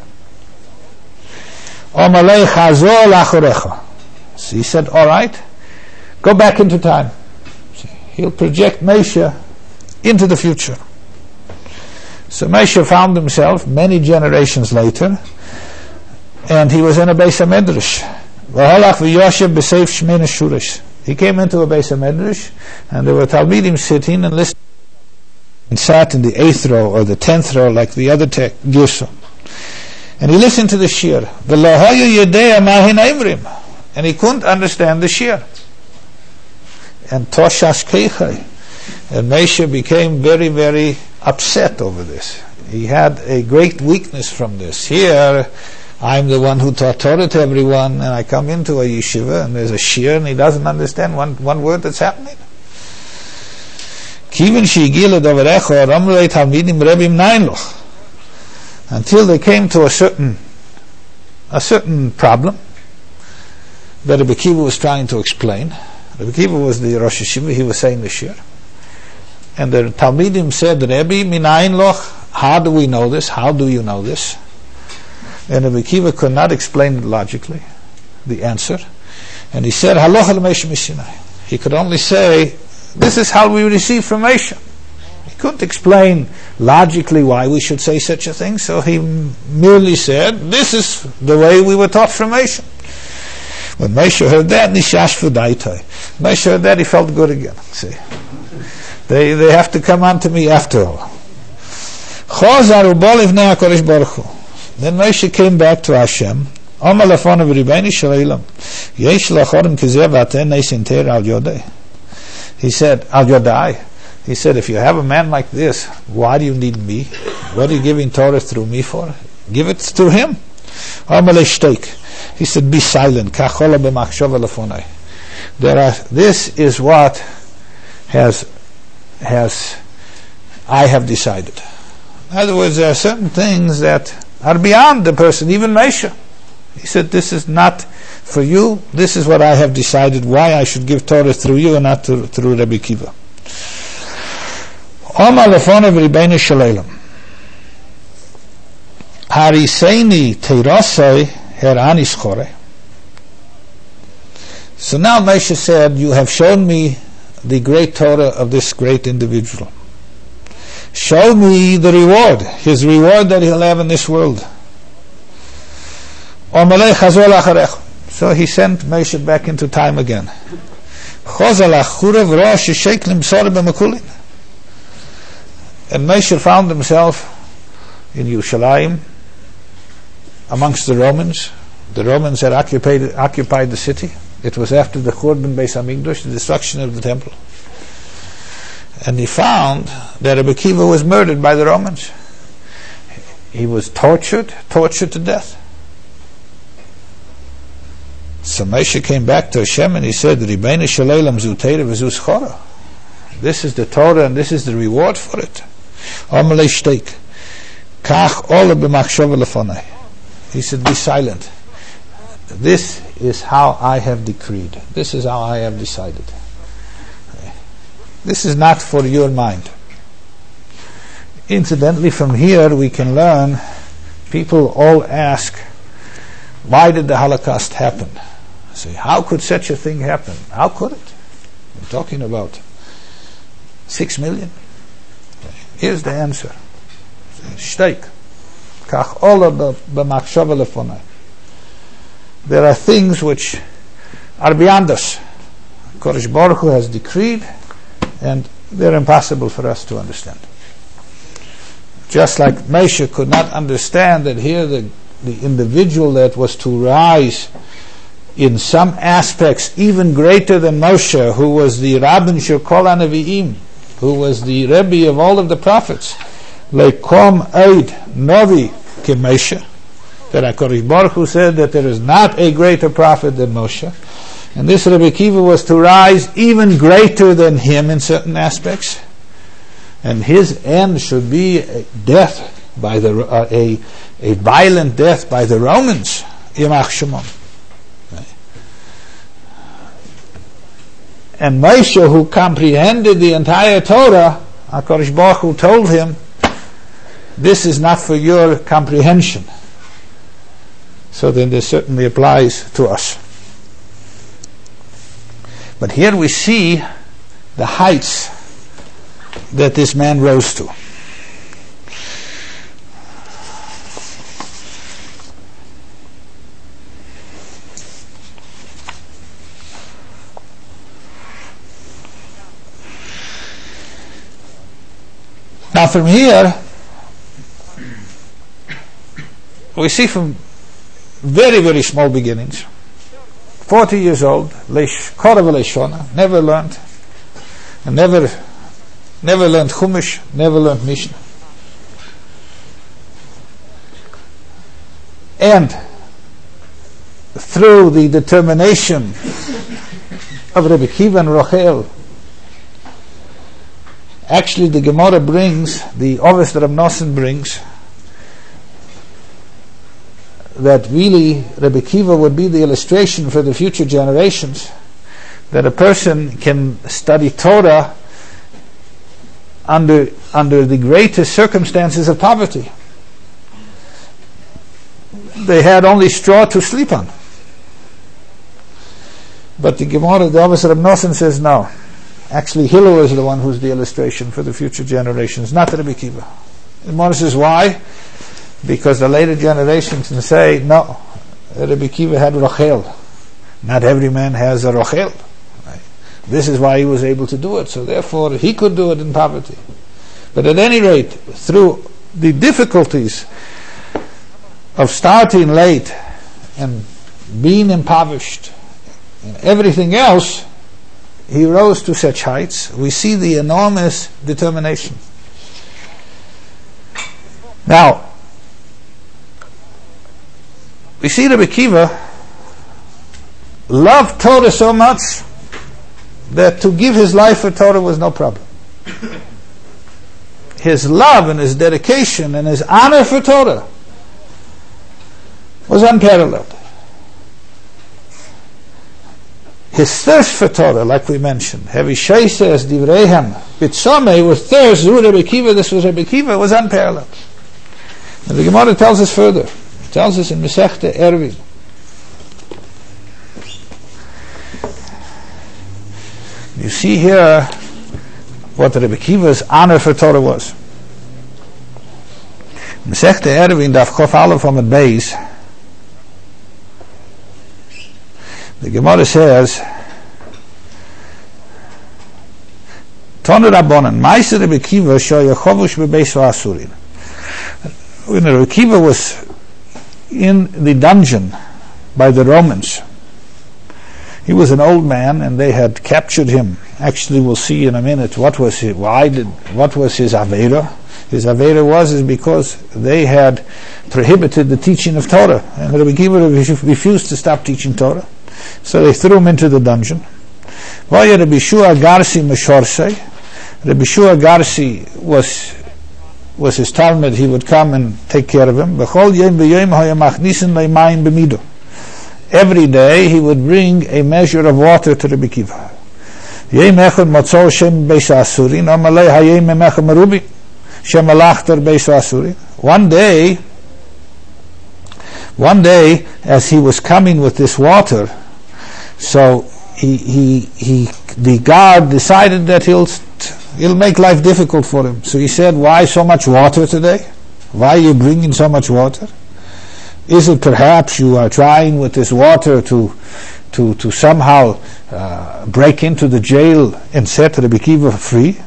Omar lei chazor lachorecha. So he said, all right, go back into time. He'll project Moshe into the future. So Moshe found himself many generations later, and he was in a Beis HaMedrash. He came into a Beis HaMedrash, and there were Talmidim sitting and listening, and sat in the eighth row or the tenth row like the other te- Girsa. And he listened to the shir. And he couldn't understand the shir. And Toshas Keichai. And Moshe became very, very upset over this. He had a great weakness from this. Here, I'm the one who taught Torah to everyone, and I come into a yeshiva, and there's a shir, and he doesn't understand one, one word that's happening. Until they came to a certain a certain problem that Rebbe Kiva was trying to explain. Rebbe Kiva was the Rosh Yeshiva, he was saying the shir. And the Talmidim said, Rebbe, minayin loch, how do we know this? How do you know this? And Rebbe Kiva could not explain it logically, the answer. And he said, Halocha l'Moshe Misinai. He could only say, this is how we receive from Moshe. He couldn't explain logically why we should say such a thing, so he merely said, this is the way we were taught from Moshe. When Moshe heard that, Nishash V'daitai. Moshe heard that, he felt good again. See, they they have to come on to me after all. Chozar u'bo livnei HaKadosh Baruch Hu. Then Moshe came back to Hashem. Omar lefonav Rebbeinu Shalom. Yesh lachorim kizeh v'aten neisin ter al yodei. He said, al yodai. He said, if you have a man like this, why do you need me? What are you giving Torah through me for? Give it through him. Omar le'shteik. He said, be silent. There are, this is what has, has, I have decided. In other words, there are certain things that are beyond the person, even Moshe. He said, this is not for you. This is what I have decided, why I should give Torah through you and not to, through Rebbe Kiva. Omar lefonav Rebbeinu Shalom. Hariseini teirasei. So now Moshe said, you have shown me the great Torah of this great individual. Show me the reward, his reward that he'll have in this world. So he sent Moshe back into time again. And Moshe found himself in Yerushalayim, amongst the Romans. The Romans had occupied, occupied the city. It was after the Churban Beis Hamikdash, the destruction of the temple. And he found that Rebbe Kiva was murdered by the Romans. He was tortured, tortured to death. So Moshe came back to Hashem and he said, Rebbeinu Shalom zu Torah v'zu schora. This is the Torah and this is the reward for it. Amalei shteik. Kach ola b'machshava lefonai. He said, be silent. This is how I have decreed. This is how I have decided. This is not for your mind. incidentally, from here we can learn, people all ask, why did the Holocaust happen? Say, how could such a thing happen? How could it? We're talking about six million. Here's the answer. Shteik. Kach ola b'machshava lefonai. There are things which are beyond us. Kodesh Baruch Hu has decreed, and they're impossible for us to understand. Just like Moshe could not understand that here the, the individual that was to rise in some aspects even greater than Moshe, who was the Rabban Shel Kol HaNevi'im, who was the Rebbe of all of the prophets, Leikom Eid Novi Ke Moshe, that HaKadosh Baruch Hu said that there is not a greater prophet than Moshe, and this Rebbe Kiva was to rise even greater than him in certain aspects, and his end should be a death by the uh, a a violent death by the Romans. Yamach Shimon. And Moshe, who comprehended the entire Torah, HaKadosh Baruch Hu told him, this is not for your comprehension. So then this certainly applies to us. But here we see the heights that this man rose to. Now from here, we see from very, very small beginnings, forty years old, never learned, and never never learned Chumash, never learned Mishnah. And through the determination of Rebbe Kiva and Rochel, actually the Gemara brings, the Ovis Rab Nosson brings, that really Rebbe Kiva would be the illustration for the future generations, that a person can study Torah under under the greatest circumstances of poverty. They had only straw to sleep on. But the Gemara, the Ovis Rab Nosson says no. Actually, Hillel is the one who's the illustration for the future generations, not Rebbe Kiva. The Gemara says why? Because the later generations can say, no, Rebbe Kiva had Rochel. Not every man has a Rochel. Right? This is why he was able to do it. So therefore, he could do it in poverty. But at any rate, through the difficulties of starting late and being impoverished and everything else, he rose to such heights. We see the enormous determination. Now, we see Rebbe Kiva loved Torah so much that to give his life for Torah was no problem. His love and his dedication and his honor for Torah was unparalleled. His thirst for Torah, like we mentioned, Heavy Shai says, Divreihem, Bitzomei, with thirst, Rebbe Kiva, this was Rebbe Kiva, was unparalleled. And the Gemara tells us further. It tells us in Masechta Eruvin. You see here what Rebbe Kiva's honor for Torah was. Masechta Eruvin, Daf Chof Aleph Amud Beis, the Gemara says, Tonu Rabbanan, Ma'aser Rebbe Kiva shoya chovush bebeis v'asurin. When Rebbe Kiva was in the dungeon by the Romans, he was an old man and they had captured him. Actually, we'll see in a minute what was his, why did, what was his Avera. His Avera was is because they had prohibited the teaching of Torah, and Rebbe Kiva refused to stop teaching Torah. So they threw him into the dungeon. Vaya Rebbe Shua Garsi Meshorsei. Rebbe Shua Garsi was was his Talmud. He would come and take care of him. Every day he would bring a measure of water to Rebbe Kiva. shemalachter beisu asuri. One day, one day, as he was coming with this water, so he, he, he, the guard decided that he'll, he'll make life difficult for him. So he said, "Why so much water today? Why are you bringing so much water? Is it perhaps you are trying with this water to, to, to somehow uh, break into the jail and set Rabbi Akiva free?"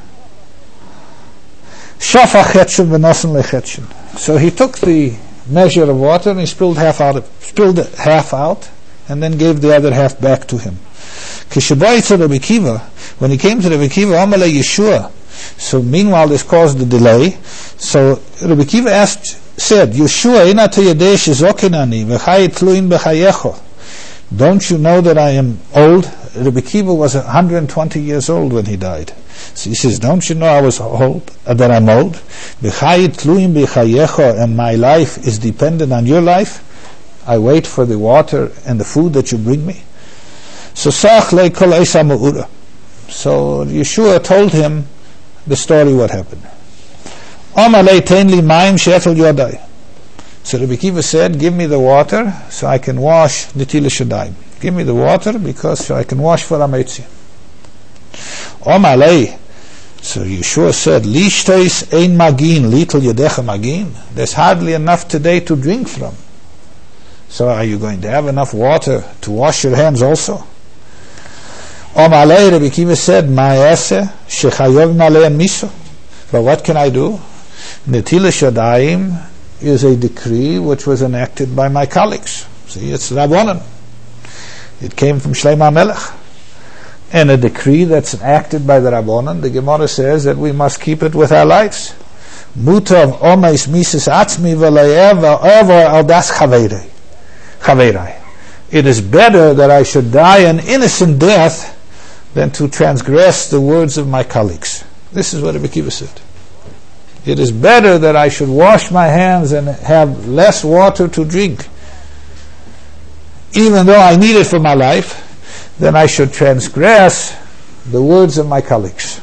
So he took the measure of water and he spilled half out, of, spilled it half out, and then gave the other half back to him. When he came to Rabbi Akiva, Amale Yeshua. So meanwhile, this caused the delay. So Rabbi Akiva asked, said, "Yeshua, ina teyadeh shezokenani v'chai tluin b'chayecho." Don't you know that I am old? Rabbi Akiva was one hundred twenty years old when he died. So he says, "Don't you know I was old? Uh, that I'm old? V'chai tluin b'chayecho, and my life is dependent on your life. I wait for the water and the food that you bring me." So Sach le kol eisa ma'ura. So Yeshua told him the story, what happened. Amalei tein li mayim she'efel yodai. So Rabbi Akiva said, "Give me the water so I can wash netilas yadayim. Give me the water because so I can wash for ametzi." Amalei. So Yeshua said, "Lishtois ein magin, litel yadecha magin." There's hardly enough today to drink from. So are you going to have enough water to wash your hands also? Amalei, Rabbi Akiva said, "Ma'aseh shechayov naleim miso." But what can I do? Netilas yadayim is a decree which was enacted by my colleagues. See, it's Rabbanan. It came from Shlomo HaMelech. And a decree that's enacted by the Rabbanan, the Gemara says that we must keep it with our lives. Mutav omais mises atzmi v'le'eva over al das chaveirei. It is better that I should die an innocent death than to transgress the words of my colleagues. This is what Rabbi Akiva said. It is better that I should wash my hands and have less water to drink, even though I need it for my life, than I should transgress the words of my colleagues.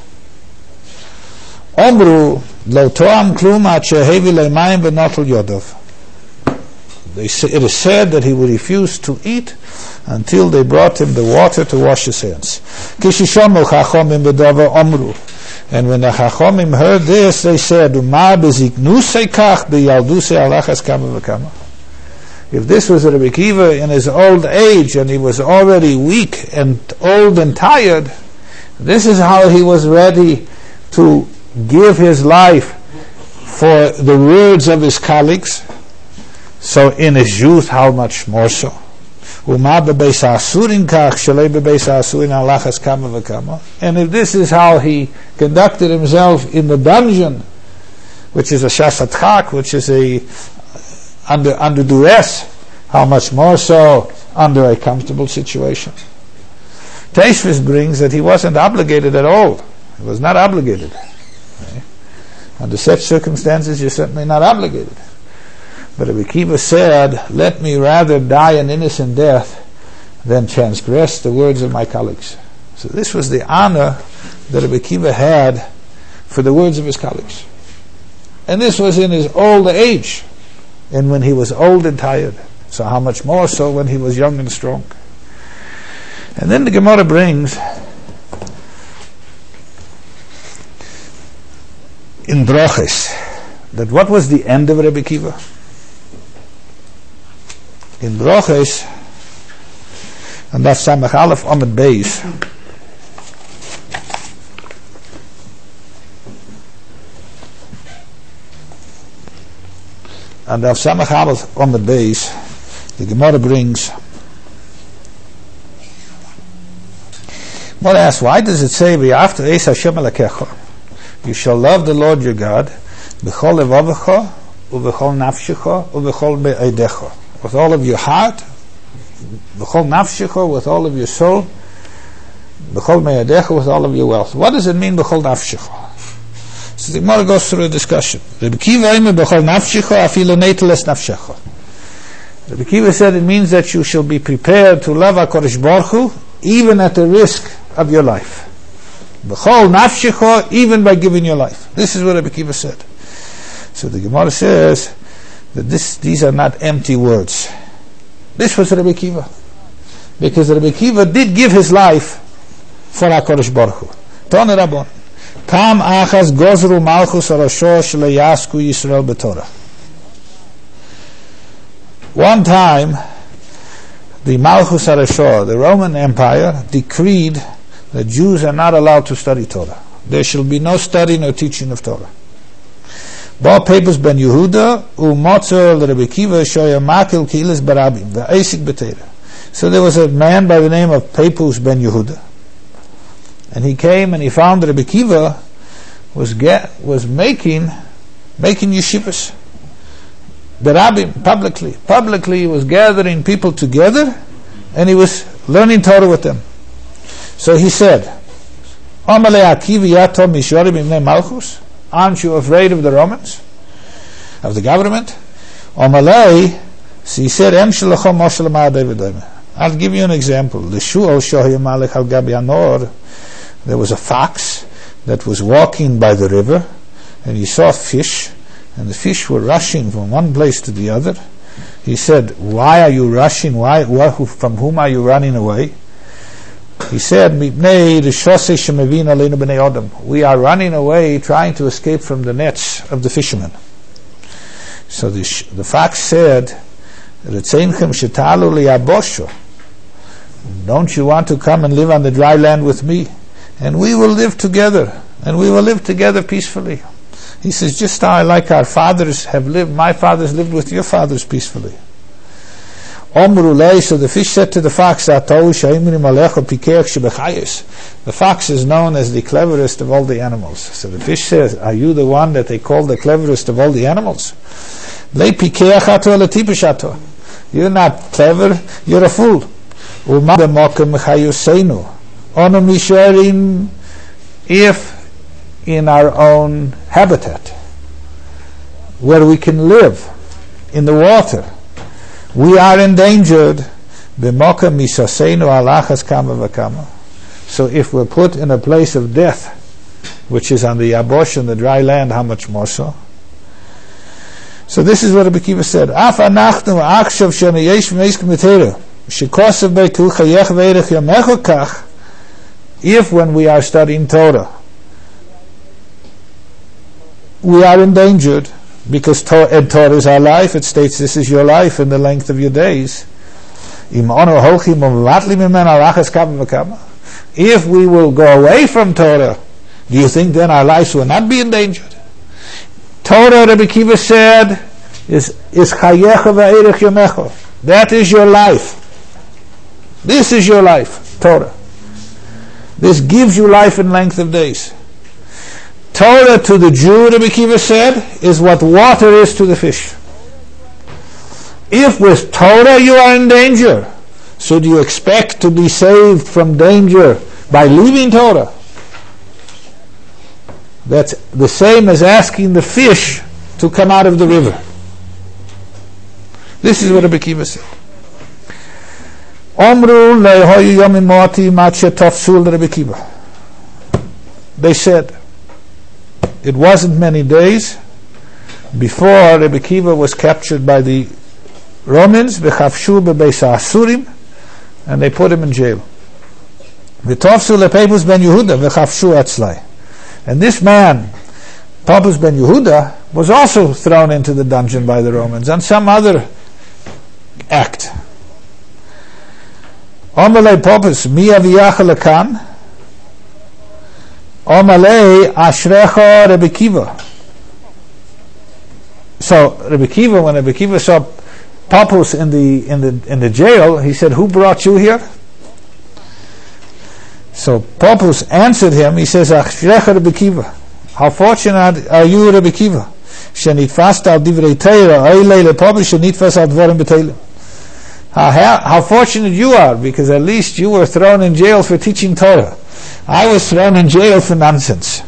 Omru lo toam klum ad shehevi leimayim v'notel yodov. It is said that he would refuse to eat until they brought him the water to wash his hands. Kishishomu chachomim b'davar omru. And when the chachomim heard this, they said, "Umar beziknusei kach b'yaldusei alachas kama v'kama." If this was Rabbi Akiva in his old age, and he was already weak and old and tired, this is how he was ready to give his life for the words of his colleagues. So in his youth, how much more so? And if this is how he conducted himself in the dungeon, which is a shasatchak, which is a under under duress, how much more so under a comfortable situation? Teisvis brings that he wasn't obligated at all. He was not obligated. Okay? Under such circumstances, you're certainly not obligated. But Rabbi Akiva said, "Let me rather die an innocent death than transgress the words of my colleagues." So this was the honor that Rabbi Akiva had for the words of his colleagues. And this was in his old age, and when he was old and tired. So how much more so when he was young and strong. And then the Gemara brings in Broches that what was the end of Rabbi Akiva? In Broches, and that's Samach Aleph Amud Beis, and of Samach Aleph Amud Beis, the Gemara brings. Gemara asks, why does it say, "V'yafta eis Hashem elakecha"? You shall love the Lord your God, b'chol levavecha, u'b'chol nafshecha, u'b'chol be'edecha. With all of your heart, b'chol nafshecha, with all of your soul, b'chol me'edecha, with all of your wealth. What does it mean, b'chol nafshecha? So the Gemara goes through a discussion. Rabbi Akiva aimer b'chol nafshecha, afilu neiteles nafshecha. Rabbi Akiva said it means that you shall be prepared to love HaKadosh Baruch Hu, even at the risk of your life. B'chol nafshecha, even by giving your life. This is what Rabbi Akiva said. So the Gemara says that this, these are not empty words. This was Rabbi Akiva, because Rabbi Akiva did give his life for HaKadosh Baruch Hu. Tone Rabbon. Kam achas gozru malchus arasho shelo Yisrael b'Torah. One time, the Malchus Arasho, the Roman Empire, decreed that Jews are not allowed to study Torah. There shall be no study nor teaching of Torah. Ba Papus ben Yehuda u'motzer Rabbi Akiva shoya makil kilis barabim ve'esik b'Torah. So there was a man by the name of Papus ben Yehuda, and he came and he found that Rabbi Akiva was get, was making making yeshivas. The Rabbi publicly, publicly he was gathering people together, and he was learning Torah with them. So he said, "Amalei Akiva yatom mishorim imnei malchus." Aren't you afraid of the Romans, of the government? Amalei, so he said, "Em shelachom moshel ma'adei." I'll give you an example. The Shu'al shohim malech al gabi anor. There was a fox that was walking by the river, and he saw fish. And the fish were rushing from one place to the other. He said, "Why are you rushing? Why, why who, from whom are you running away?" He said, "We are running away, trying to escape from the nets of the fishermen." So the, the fox said, "Don't you want to come and live on the dry land with me? And we will live together, and we will live together peacefully." He says, "Just how I like our fathers have lived, my fathers lived with your fathers peacefully." So the fish said to the fox, "The fox is known as the cleverest of all the animals." So the fish says, "Are you the one that they call the cleverest of all the animals? You're not clever, you're a fool." If in our own habitat, where we can live, in the water, we are endangered. So if we're put in a place of death, which is on the Yabosh and the dry land, how much more so? So this is what Rabbi Akiva said. If when we are studying Torah, we are endangered, because Torah, and Torah is our life. It states this is your life in the length of your days. If we will go away from Torah, do you think then our lives will not be endangered? Torah, Rabbi Akiva said, is is chayecha va'erech yomecha. That is your life. This is your life, Torah. This gives you life in length of days. Torah to the Jew, Rabbi Akiva said, is what water is to the fish. If with Torah you are in danger, so do you expect to be saved from danger by leaving Torah? That's the same as asking the fish to come out of the river. This is what Rabbi Akiva said. Omru lehoyu yomim moati matche tofsul Rabbi Akiva. They said, it wasn't many days before Rabbi Akiva was captured by the Romans, v'chavshu bebeis ha'asurim, and they put him in jail. V'tofsu lePapus ben Yehuda v'chavshu atzlai. And this man, Papus ben Yehuda, was also thrown into the dungeon by the Romans on some other act. Omalei Papus, mi aviyacha lekan? Omalei ashrecha Rabbi Akiva. So Rabbi Akiva, when Rabbi Akiva saw Papus in the in the in the jail, he said, "Who brought you here?" So Papus answered him. He says, "Ashrecha Rabbi Akiva. How fortunate are you, Rabbi Akiva? Shenitfast al divrei Torah, oilei lePapus shenitfast al dvarim b'Teilim. How fortunate you are, because at least you were thrown in jail for teaching Torah. I was thrown in jail for nonsense."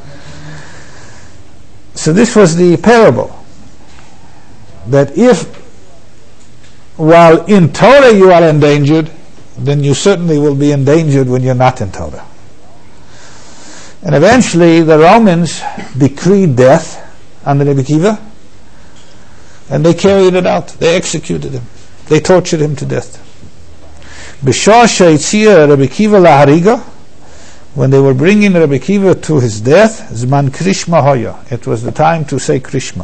So this was the parable, that if while in Torah you are endangered, then you certainly will be endangered when you're not in Torah. And eventually the Romans decreed death, on the Rebbe Kiva, and they carried it out. They executed him. They tortured him to death. B'shah she'itzia Rebbe Kiva lahariga, when they were bringing Rebbe Kiva to his death, Zman Krishma hoya, it was the time to say Krishma.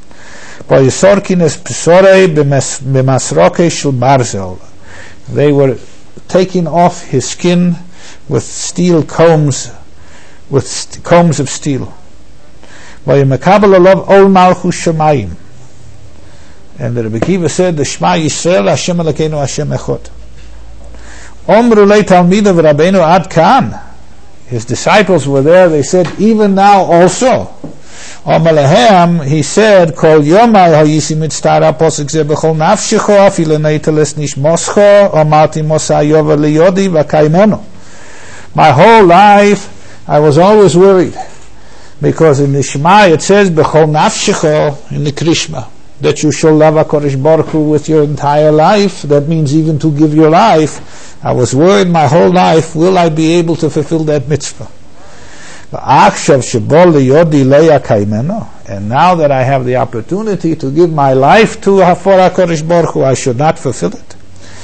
They were taking off his skin with steel combs, with st- combs of steel. And the Rebbe Kiva said, the Shema Yisrael, Hashem Elokeinu, Hashem Echad. Omru lei talmidav Rabbeinu ad kan. His disciples were there. They said, even now also. Omalahem, he said, Kol yomai hayisi mitztara posik ze b'chol nafshecho afile neiteles nishmoscho omati mosai yover liyodi v'kaimeno. My whole life, I was always worried. Because in the Shema it says, b'chol nafshecho, in the Krishma, that you shall love HaKadosh Baruch Hu with your entire life. That means even to give your life. I was worried my whole life, will I be able to fulfill that mitzvah? And now that I have the opportunity to give my life to for HaKadosh Baruch Hu, I should not fulfill it.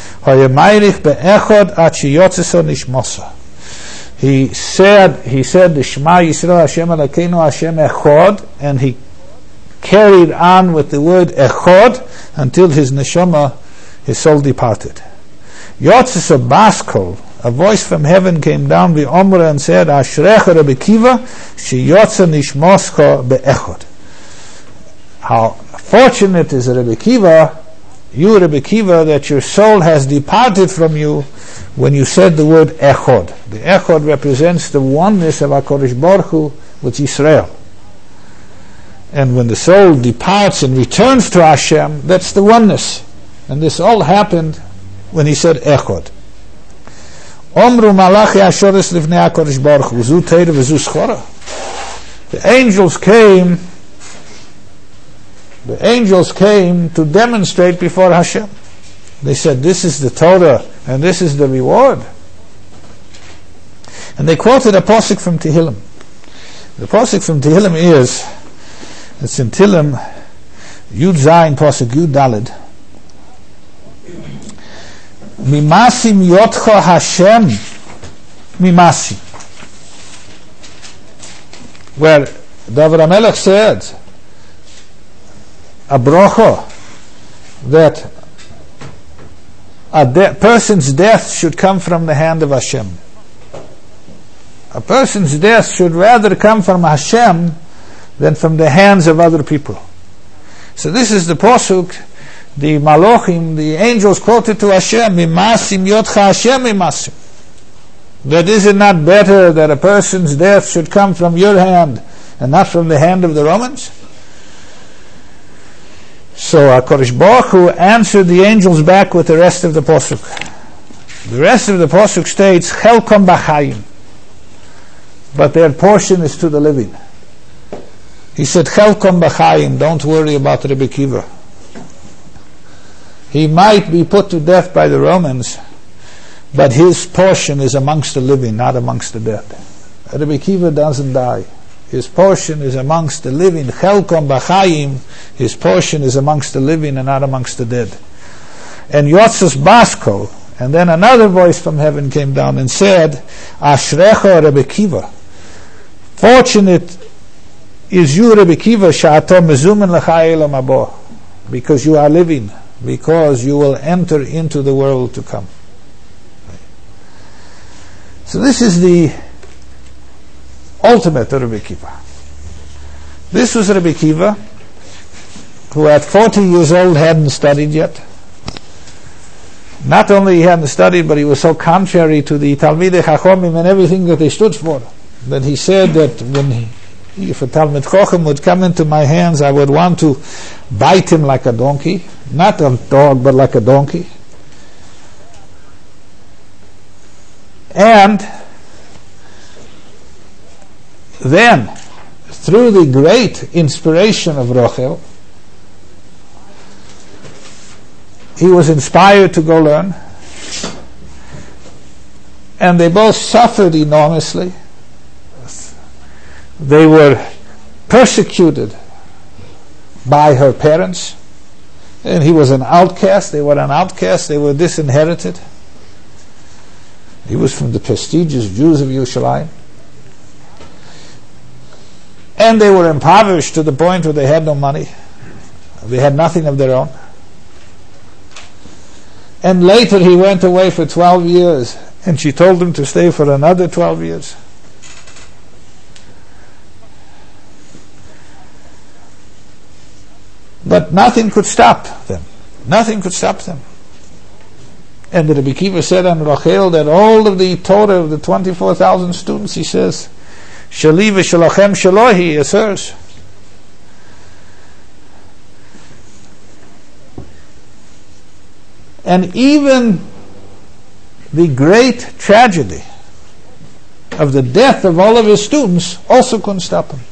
He said, he said, the Shema Yisrael Hashem Elokeinu Hashem Echad, and he carried on with the word Echad until his neshama, his soul departed. Yotzes of Baskol, a voice from heaven came down the Omra and said, Ashrecha Rebbe Kiva, she yotze nishmoscha be'echad. How fortunate is Rebbe Kiva, you Rebbe Kiva, that your soul has departed from you when you said the word Echad. The Echad represents the oneness of HaKadosh Baruch Hu with Yisrael. And when the soul departs and returns to Hashem, that's the oneness. And this all happened when he said Echad. Omru malachi ashoris livnei HaKadosh Baruch Hu, zu teira v'zu schora. The angels came, the angels came to demonstrate before Hashem. They said, this is the Torah, and this is the reward. And they quoted a pasuk from Tehillim. The pasuk from Tehillim is, it's in Tehillim, Yud Zayin pasuk Yud Daled. Mimasim yotcha Hashem Mimasi, where David HaMelech said a bracha that a de- person's death should come from the hand of Hashem. A person's death should rather come from Hashem than from the hands of other people. So this is the pasuk. The Malochim, the angels quoted to Hashem, Mimasim Yotcha Hashem Mimasim. That is it not better that a person's death should come from your hand and not from the hand of the Romans? So HaKadosh Baruch Hu answered the angels back with the rest of the pasuk. The rest of the pasuk states, Chelkom B'chayim, but their portion is to the living. He said, Chelkom B'chayim, don't worry about Rebbe Kiva. He might be put to death by the Romans, but his portion is amongst the living, not amongst the dead. Rebbe Kiva doesn't die. His portion is amongst the living. Chelkom B'chayim, his portion is amongst the living and not amongst the dead. And Yotzes Baskol, and then another voice from heaven came down and said, Ashrecha Rebbe Kiva, fortunate is you Rebbe Kiva, Sha'ato mezumen l'chai elam habo, because you are living, because you will enter into the world to come. So this is the ultimate Rebbe Kiva. This was Rebbe Kiva, who at forty years old hadn't studied yet. Not only he hadn't studied, but he was so contrary to the Talmidei Chachomim and everything that they stood for, that he said that when he, if a Talmid Chacham would come into my hands, I would want to bite him like a donkey. Not a dog, but like a donkey. And then, through the great inspiration of Rochel, he was inspired to go learn. And they both suffered enormously. They were persecuted by her parents. And he was an outcast. They were an outcast. They were disinherited. He was from the prestigious Jews of Yerushalayim. And they were impoverished to the point where they had no money. They had nothing of their own. And later he went away for twelve years, and she told him to stay for another twelve years. But nothing could stop them. Nothing could stop them. And the Rebbe Kiva said on Rachel that all of the Torah of the twenty-four thousand students, he says, Shali v'shalachem shalohi is hers. And even the great tragedy of the death of all of his students also couldn't stop him.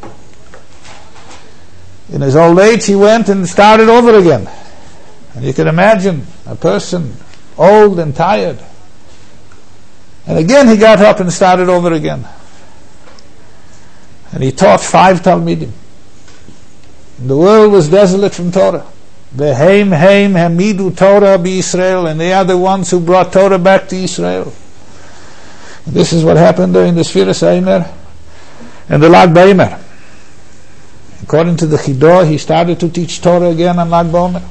In his old age, he went and started over again. And you can imagine a person old and tired. And again he got up and started over again. And he taught five Talmidim. And the world was desolate from Torah. Ve'heim heim hamidu Torah b'Yisrael, and they are the ones who brought Torah back to Israel. And this is what happened during the Sfiras Eimer and the Lag B'Omer. According to the Chidor, he started to teach Torah again on Lag B'Omer.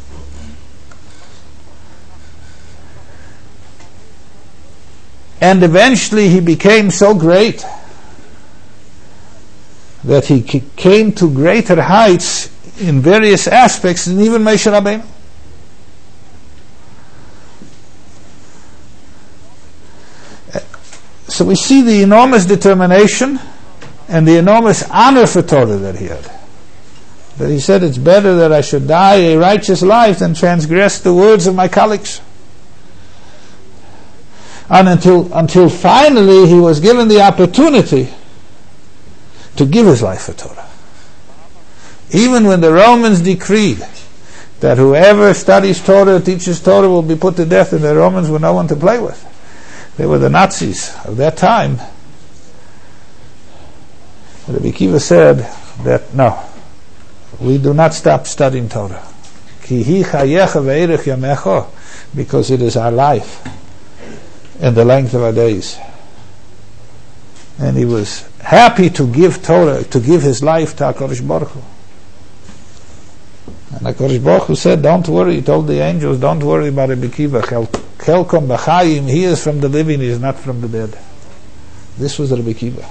And eventually he became so great that he came to greater heights in various aspects than even Moshe Rabbeinu. So we see the enormous determination and the enormous honor for Torah that he had. That he said, it's better that I should die a righteous life than transgress the words of my colleagues. And until until finally he was given the opportunity to give his life for Torah. Even when the Romans decreed that whoever studies Torah, teaches Torah, will be put to death, and the Romans were no one to play with. They were the Nazis of that time. Rabbi Kiva said that no, we do not stop studying Torah. Because it is our life and the length of our days. And he was happy to give Torah, to give his life to HaKadosh Baruch Hu. And HaKadosh Baruch Hu said, don't worry, he told the angels, don't worry about Rabbi Kiva. Chelkom b'chayim, he is from the living, he is not from the dead. This was Rabbi Kiva.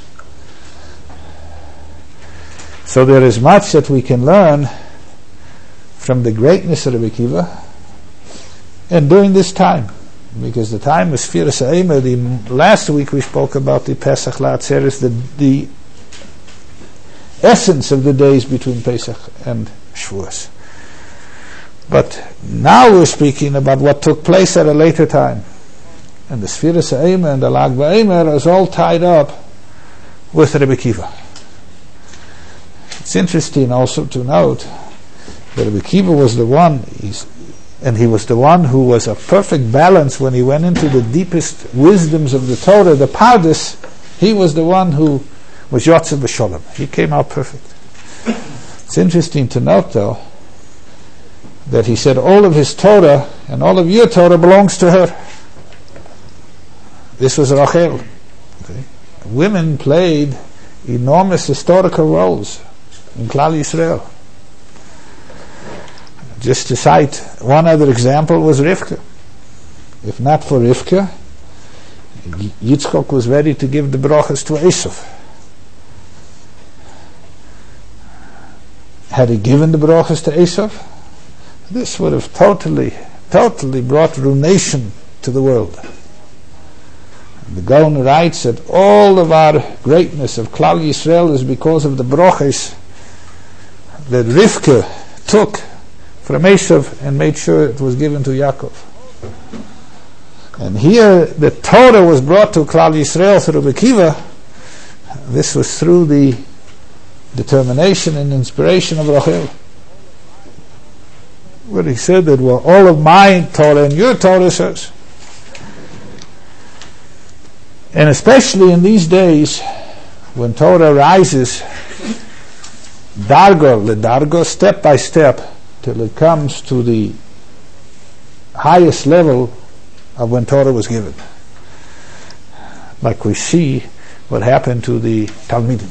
So there is much that we can learn from the greatness of Rabbi Kiva. And during this time, because the time was Sfiras Eimer, the last week we spoke about the Pesach La'atzeres, the, the essence of the days between Pesach and Shavuos. But now we're speaking about what took place at a later time. And the Sfiras Eimer and the Lag B'Omer is all tied up with Rabbi Kiva. It's interesting also to note that Rabbi Kiva was the one, he's, and he was the one who was a perfect balance when he went into the deepest wisdoms of the Torah, the Pardes. He was the one who was Yotze B'Sholem. He came out perfect. It's interesting to note, though, that he said all of his Torah and all of your Torah belongs to her. This was Rachel. Okay. Women played enormous historical roles in Klal Yisrael. Just to cite one other example was Rivka. If not for Rivka, Yitzchok was ready to give the brachas to Esav. Had he given the brachas to Esav, this would have totally, totally brought ruination to the world. And the Gaon writes that all of our greatness of Klal Yisrael is because of the brachas that Rivka took from Esav and made sure it was given to Yaakov. And here the Torah was brought to Klal Yisrael through Rabbi Kiva. This was through the determination and inspiration of Rachel. Where he said that, well, all of my Torah and your Torah says. And especially in these days when Torah rises dargo ledargo, step by step, till it comes to the highest level of when Torah was given. Like we see what happened to the Talmidim.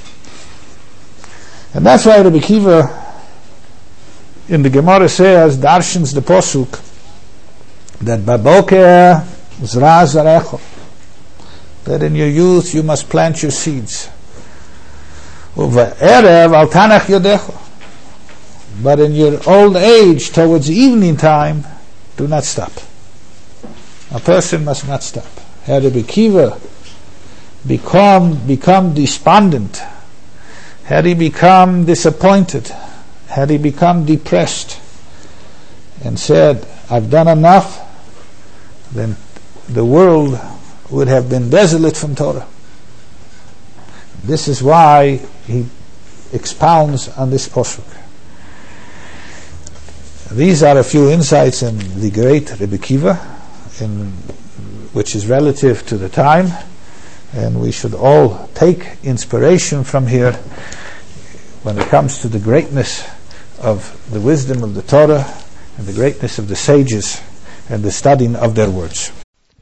And that's why Rabbi Akiva in the Gemara says, darshans the posuk, that baboker zra zarecho, that in your youth you must plant your seeds. Uve'erev al tanach yodecho, but in your old age, towards evening time, do not stop. A person must not stop. Had Rabbi Akiva become become despondent, had he become disappointed, had he become depressed, and said, I've done enough, then the world would have been desolate from Torah. This is why he expounds on this posuk. These are a few insights in the great Rabbi Akiva, in, which is relative to the time, and we should all take inspiration from here when it comes to the greatness of the wisdom of the Torah and the greatness of the sages and the studying of their words.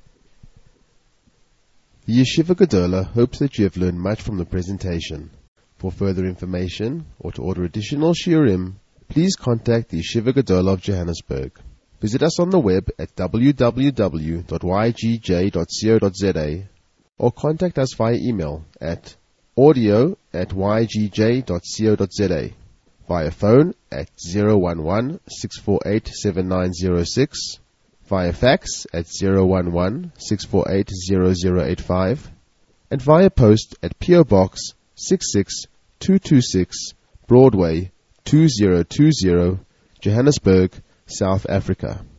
The Yeshiva Gedola hopes that you have learned much from the presentation. For further information or to order additional shiurim, please contact the Yeshiva Gedola of Johannesburg. Visit us on the web at w w w dot y g j dot co dot z a or contact us via email at audio at y g j dot co dot z a, via phone at zero one one, six four eight, seven nine zero six, via fax at zero one one, six four eight, zero zero eight five, and via post at P O Box six six two two six, Broadway two zero two zero, Johannesburg, South Africa.